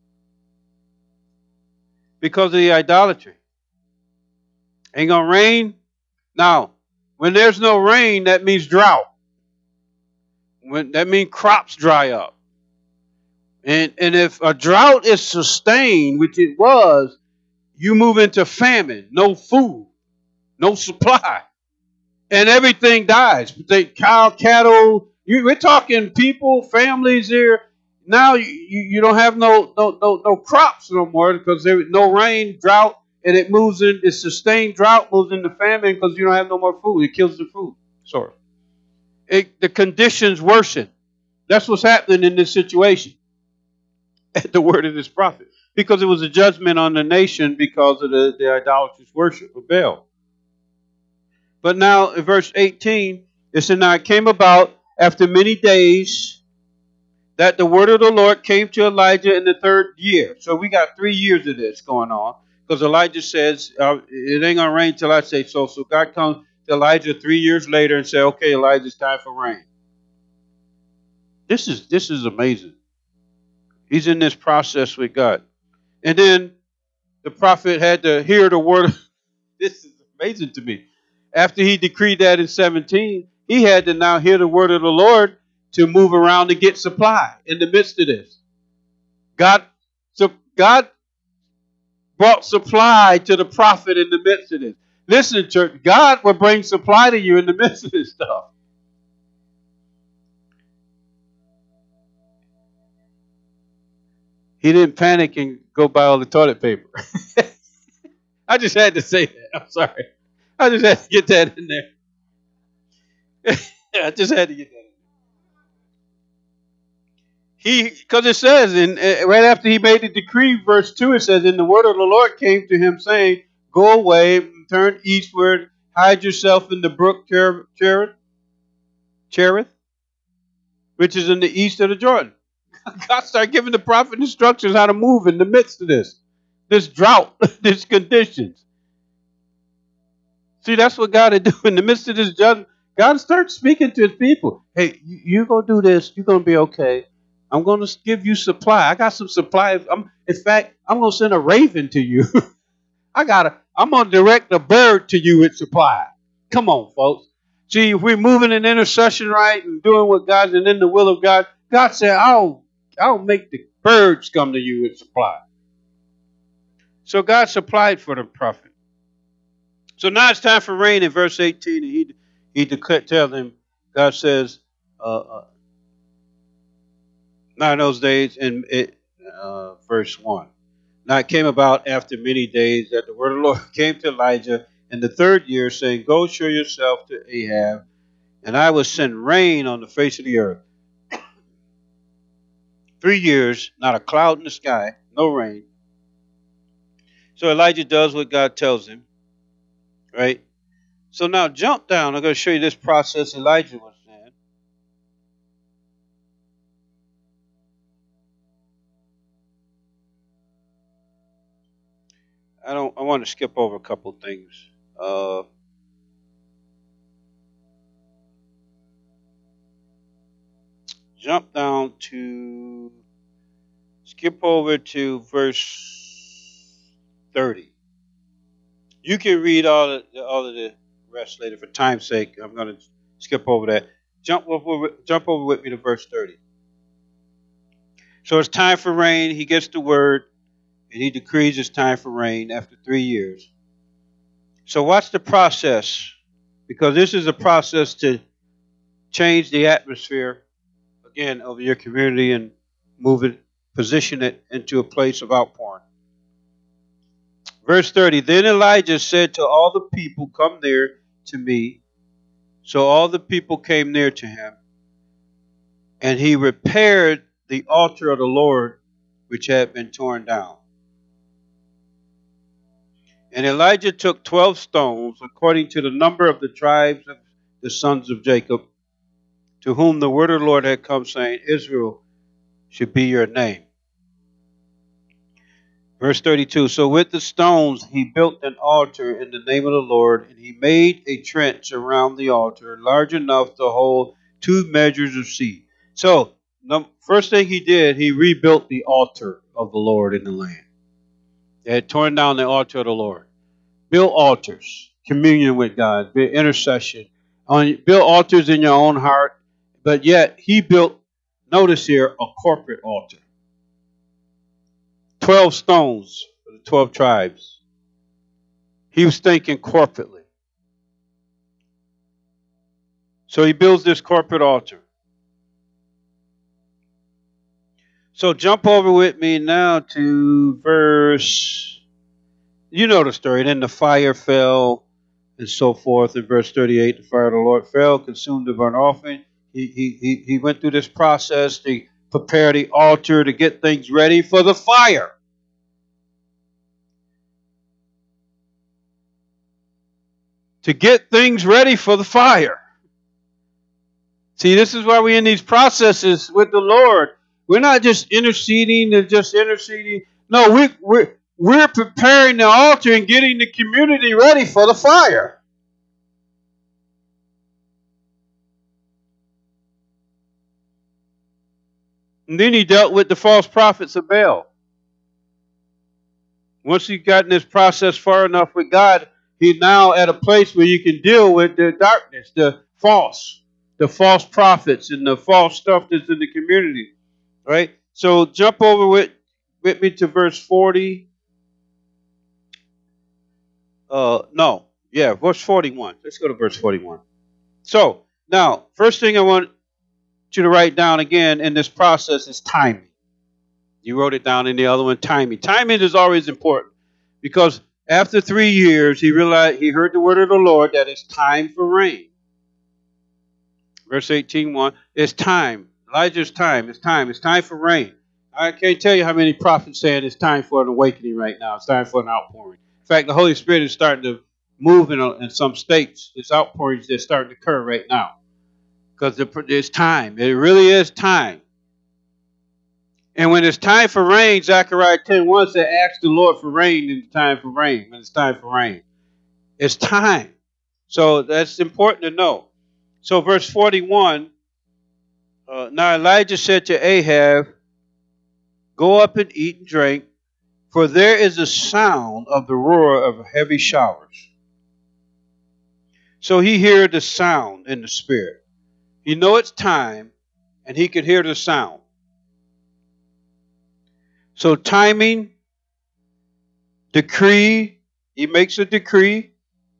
because of the idolatry. Ain't gonna rain. Now, when there's no rain, that means drought. That means crops dry up. And if a drought is sustained, which it was, you move into famine, no food, no supply, and everything dies. Cow, cattle. We're talking people, families here. Now you don't have no crops no more because there no rain, drought, and it moves in. It's sustained drought moves into famine because you don't have no more food. It kills the food source. The conditions worsen. That's what's happening in this situation. At the word of this prophet, because it was a judgment on the nation because of the idolatrous worship of Baal. But now in verse 18, it said, now it came about after many days that the word of the Lord came to Elijah in the 3rd year. So we got 3 years of this going on because Elijah says, it ain't going to rain till I say so. So God comes to Elijah 3 years later and says, okay, Elijah, it's time for rain. This is amazing. He's in this process with God. And then the prophet had to hear the word. This is amazing to me. After he decreed that in 17, he had to now hear the word of the Lord to move around to get supply in the midst of this. God brought supply to the prophet in the midst of this. Listen, church, God will bring supply to you in the midst of this stuff. He didn't panic and go buy all the toilet paper. I just had to say that. I'm sorry. I just had to get that in there. I just had to get that in there. Because it says, right after he made the decree, verse 2, it says, and the word of the Lord came to him, saying, go away, turn eastward, hide yourself in the brook Cherith, which is in the east of the Jordan. God started giving the prophet instructions how to move in the midst of this drought, these conditions. See, that's what God is doing in the midst of this judgment. God starts speaking to his people. Hey, you're going to do this. You're going to be okay. I'm going to give you supply. I got some supply. In fact, I'm going to send a raven to you. I'm going to direct a bird to you with supply. Come on, folks. See, if we're moving in intercession right and doing what God's and in the will of God, God said, I'll make the birds come to you with supply. So God supplied for the prophet. So now it's time for rain in verse 18. And he tells him, God says, now in those days, in verse 1. Now it came about after many days that the word of the Lord came to Elijah in the 3rd year, saying, go show yourself to Ahab, and I will send rain on the face of the earth. 3 years, not a cloud in the sky, no rain. So Elijah does what God tells him, right? So now jump down. I'm going to show you this process Elijah was in. I want to skip over a couple of things. Jump down to, skip over to verse 30. You can read all of the rest later. For time's sake, I'm going to skip over that. Jump over with me to verse 30. So it's time for rain. He gets the word, and he decrees it's time for rain after 3 years. So watch the process, because this is a process to change the atmosphere, again, of your community and move it, position it into a place of outpouring. Verse 30, then Elijah said to all the people, come near to me. So all the people came near to him, and he repaired the altar of the Lord, which had been torn down. And Elijah took 12 stones, according to the number of the tribes of the sons of Jacob, to whom the word of the Lord had come, saying, Israel should be your name. Verse 32, so with the stones he built an altar in the name of the Lord, and he made a trench around the altar, large enough to hold 2 measures of seed. So, the first thing he did, he rebuilt the altar of the Lord in the land. They had torn down the altar of the Lord. Build altars, communion with God, intercession. Build altars in your own heart, but yet he built, notice here, a corporate altar. 12 stones for the 12 tribes. He was thinking corporately. So he builds this corporate altar. So jump over with me now to verse, you know the story. Then the fire fell and so forth. In verse 38, the fire of the Lord fell, consumed the burnt offering. He went through this process to prepare the altar, to get things ready for the fire. To get things ready for the fire. See, this is why we're in these processes with the Lord. We're not just interceding and just interceding. No, we're preparing the altar and getting the community ready for the fire. And then he dealt with the false prophets of Baal. Once he got in this process far enough with God, he's now at a place where you can deal with the darkness, the false prophets and the false stuff that's in the community. Right? So jump over with me to verse 40. Verse 41. Let's go to verse 41. So, now, first thing I want you to write down again in this process is timing. You wrote it down in the other one, timing. Timing is always important because after 3 years, he realized, he heard the word of the Lord that it's time for rain. Verse 18:1, it's time. Elijah's time. It's time. It's time for rain. I can't tell you how many prophets saying it's time for an awakening right now. It's time for an outpouring. In fact, the Holy Spirit is starting to move in some states. There's outpourings that are starting to occur right now. Because it's time. It really is time. And when it's time for rain, Zechariah 10:1 said, ask the Lord for rain in the time for rain. When it's time for rain. It's time. So that's important to know. So verse 41, now Elijah said to Ahab, go up and eat and drink, for there is a sound of the roar of heavy showers. So he heard the sound in the spirit. He know it's time, and he could hear the sound. So timing, decree, he makes a decree,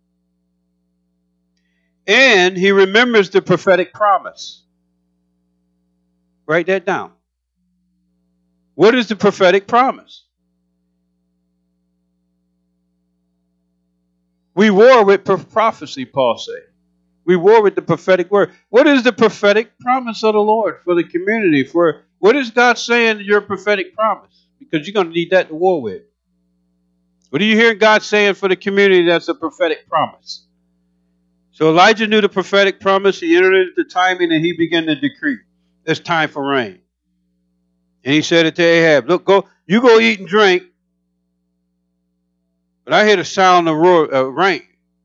and he remembers the prophetic promise. Write that down. What is the prophetic promise? We war with prophecy, Paul said. We war with the prophetic word. What is the prophetic promise of the Lord for the community? What is God saying in your prophetic promise? Because you're going to need that to war with. What are you hearing God saying for the community that's a prophetic promise? So Elijah knew the prophetic promise. He entered into timing and he began to decree. It's time for rain. And he said it to Ahab, look, you go eat and drink. But I hear the sound of rain.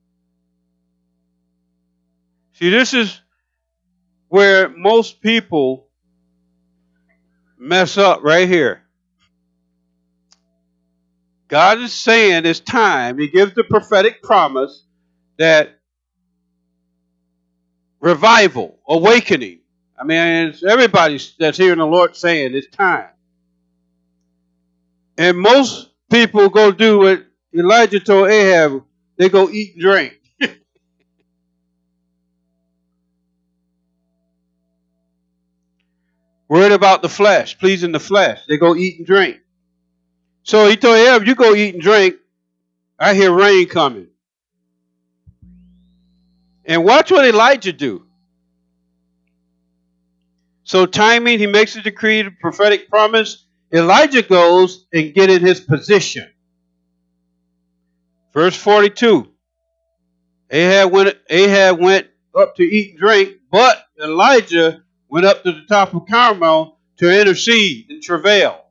See, this is where most people mess up right here. God is saying it's time. He gives the prophetic promise that revival, awakening. I mean, it's everybody that's hearing the Lord saying it's time. And most people go do what Elijah told Ahab. They go eat and drink. Worried about the flesh, pleasing the flesh. They go eat and drink. So he told Ahab, you go eat and drink. I hear rain coming. And watch what Elijah do. So timing, he makes a decree, the prophetic promise. Elijah goes and get in his position. Verse 42. Ahab went up to eat and drink, but Elijah went up to the top of Carmel to intercede and travail.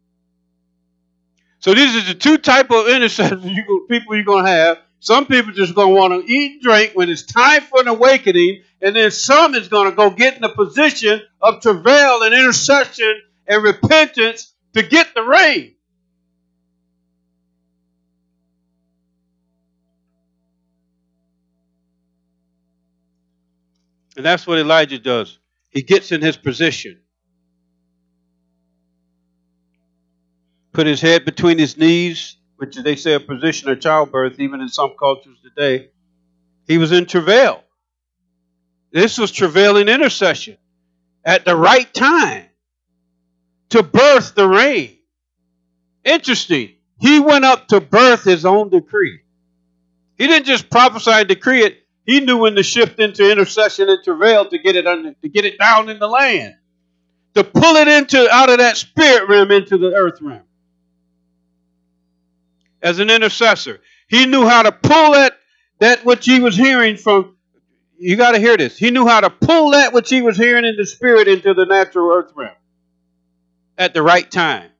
So these are the two type of intercessors people you're going to have. Some people just going to want to eat and drink when it's time for an awakening, and then some is going to go get in a position of travail and intercession and repentance to get the rain. And that's what Elijah does. He gets in his position. Put his head between his knees, which they say a position of childbirth, even in some cultures today. He was in travail. This was travailing intercession at the right time to birth the rain. Interesting. He went up to birth his own decree. He didn't just prophesy and decree it. He knew when to shift into intercession and travail to get it down in the land, to pull it out of that spirit realm into the earth realm. As an intercessor, he knew how to pull that which he was hearing from. You got to hear this. He knew how to pull that which he was hearing in the spirit into the natural earth realm at the right time.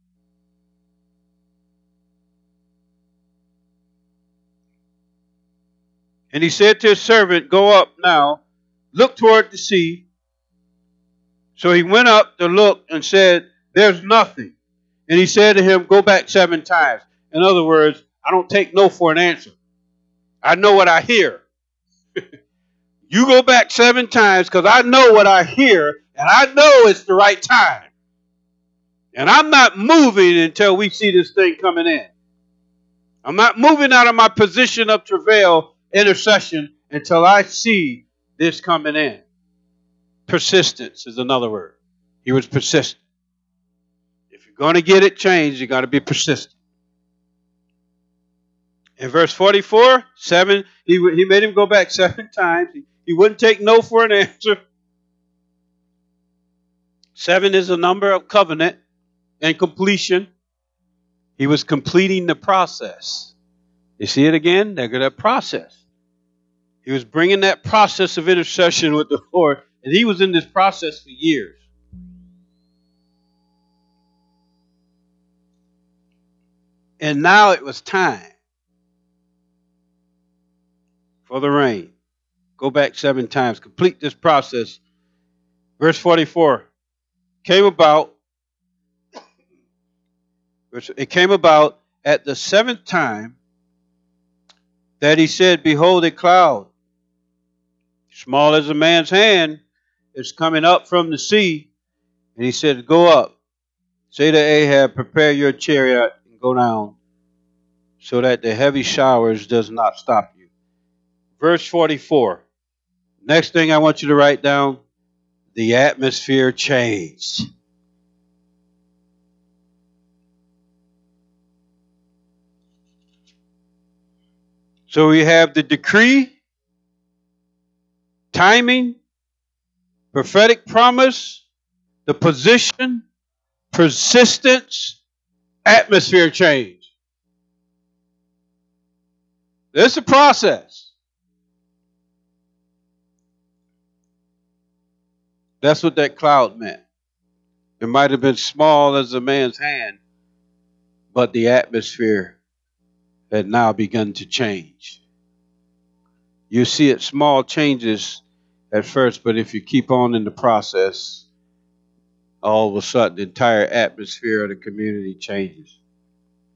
And he said to his servant, "Go up now, look toward the sea." So he went up to look and said, "There's nothing." And he said to him, "Go back 7 times. In other words, I don't take no for an answer. I know what I hear. You go back 7 times because I know what I hear, and I know it's the right time. And I'm not moving until we see this thing coming in. I'm not moving out of my position of travail, intercession, until I see this coming in." Persistence is another word. He was persistent. If you're going to get it changed, you got to be persistent. In verse 44, he made him go back 7 times. He wouldn't take no for an answer. 7 is a number of covenant and completion. He was completing the process. You see it again? Look at that process. He was bringing that process of intercession with the Lord, and he was in this process for years. And now it was time for the rain. Go back 7 times. Complete this process. Verse 44. It came about at the 7th time that he said, "Behold, a cloud, small as a man's hand, is coming up from the sea." And he said, "Go up. Say to Ahab, prepare your chariot and go down, so that the heavy showers does not stop you." Verse 44. Next thing I want you to write down, the atmosphere changed. So we have the decree, timing, prophetic promise, the position, persistence, atmosphere change. It's a process. That's what that cloud meant. It might have been small as a man's hand, but the atmosphere had now begun to change. You see it small changes at first, but if you keep on in the process, all of a sudden the entire atmosphere of the community changes.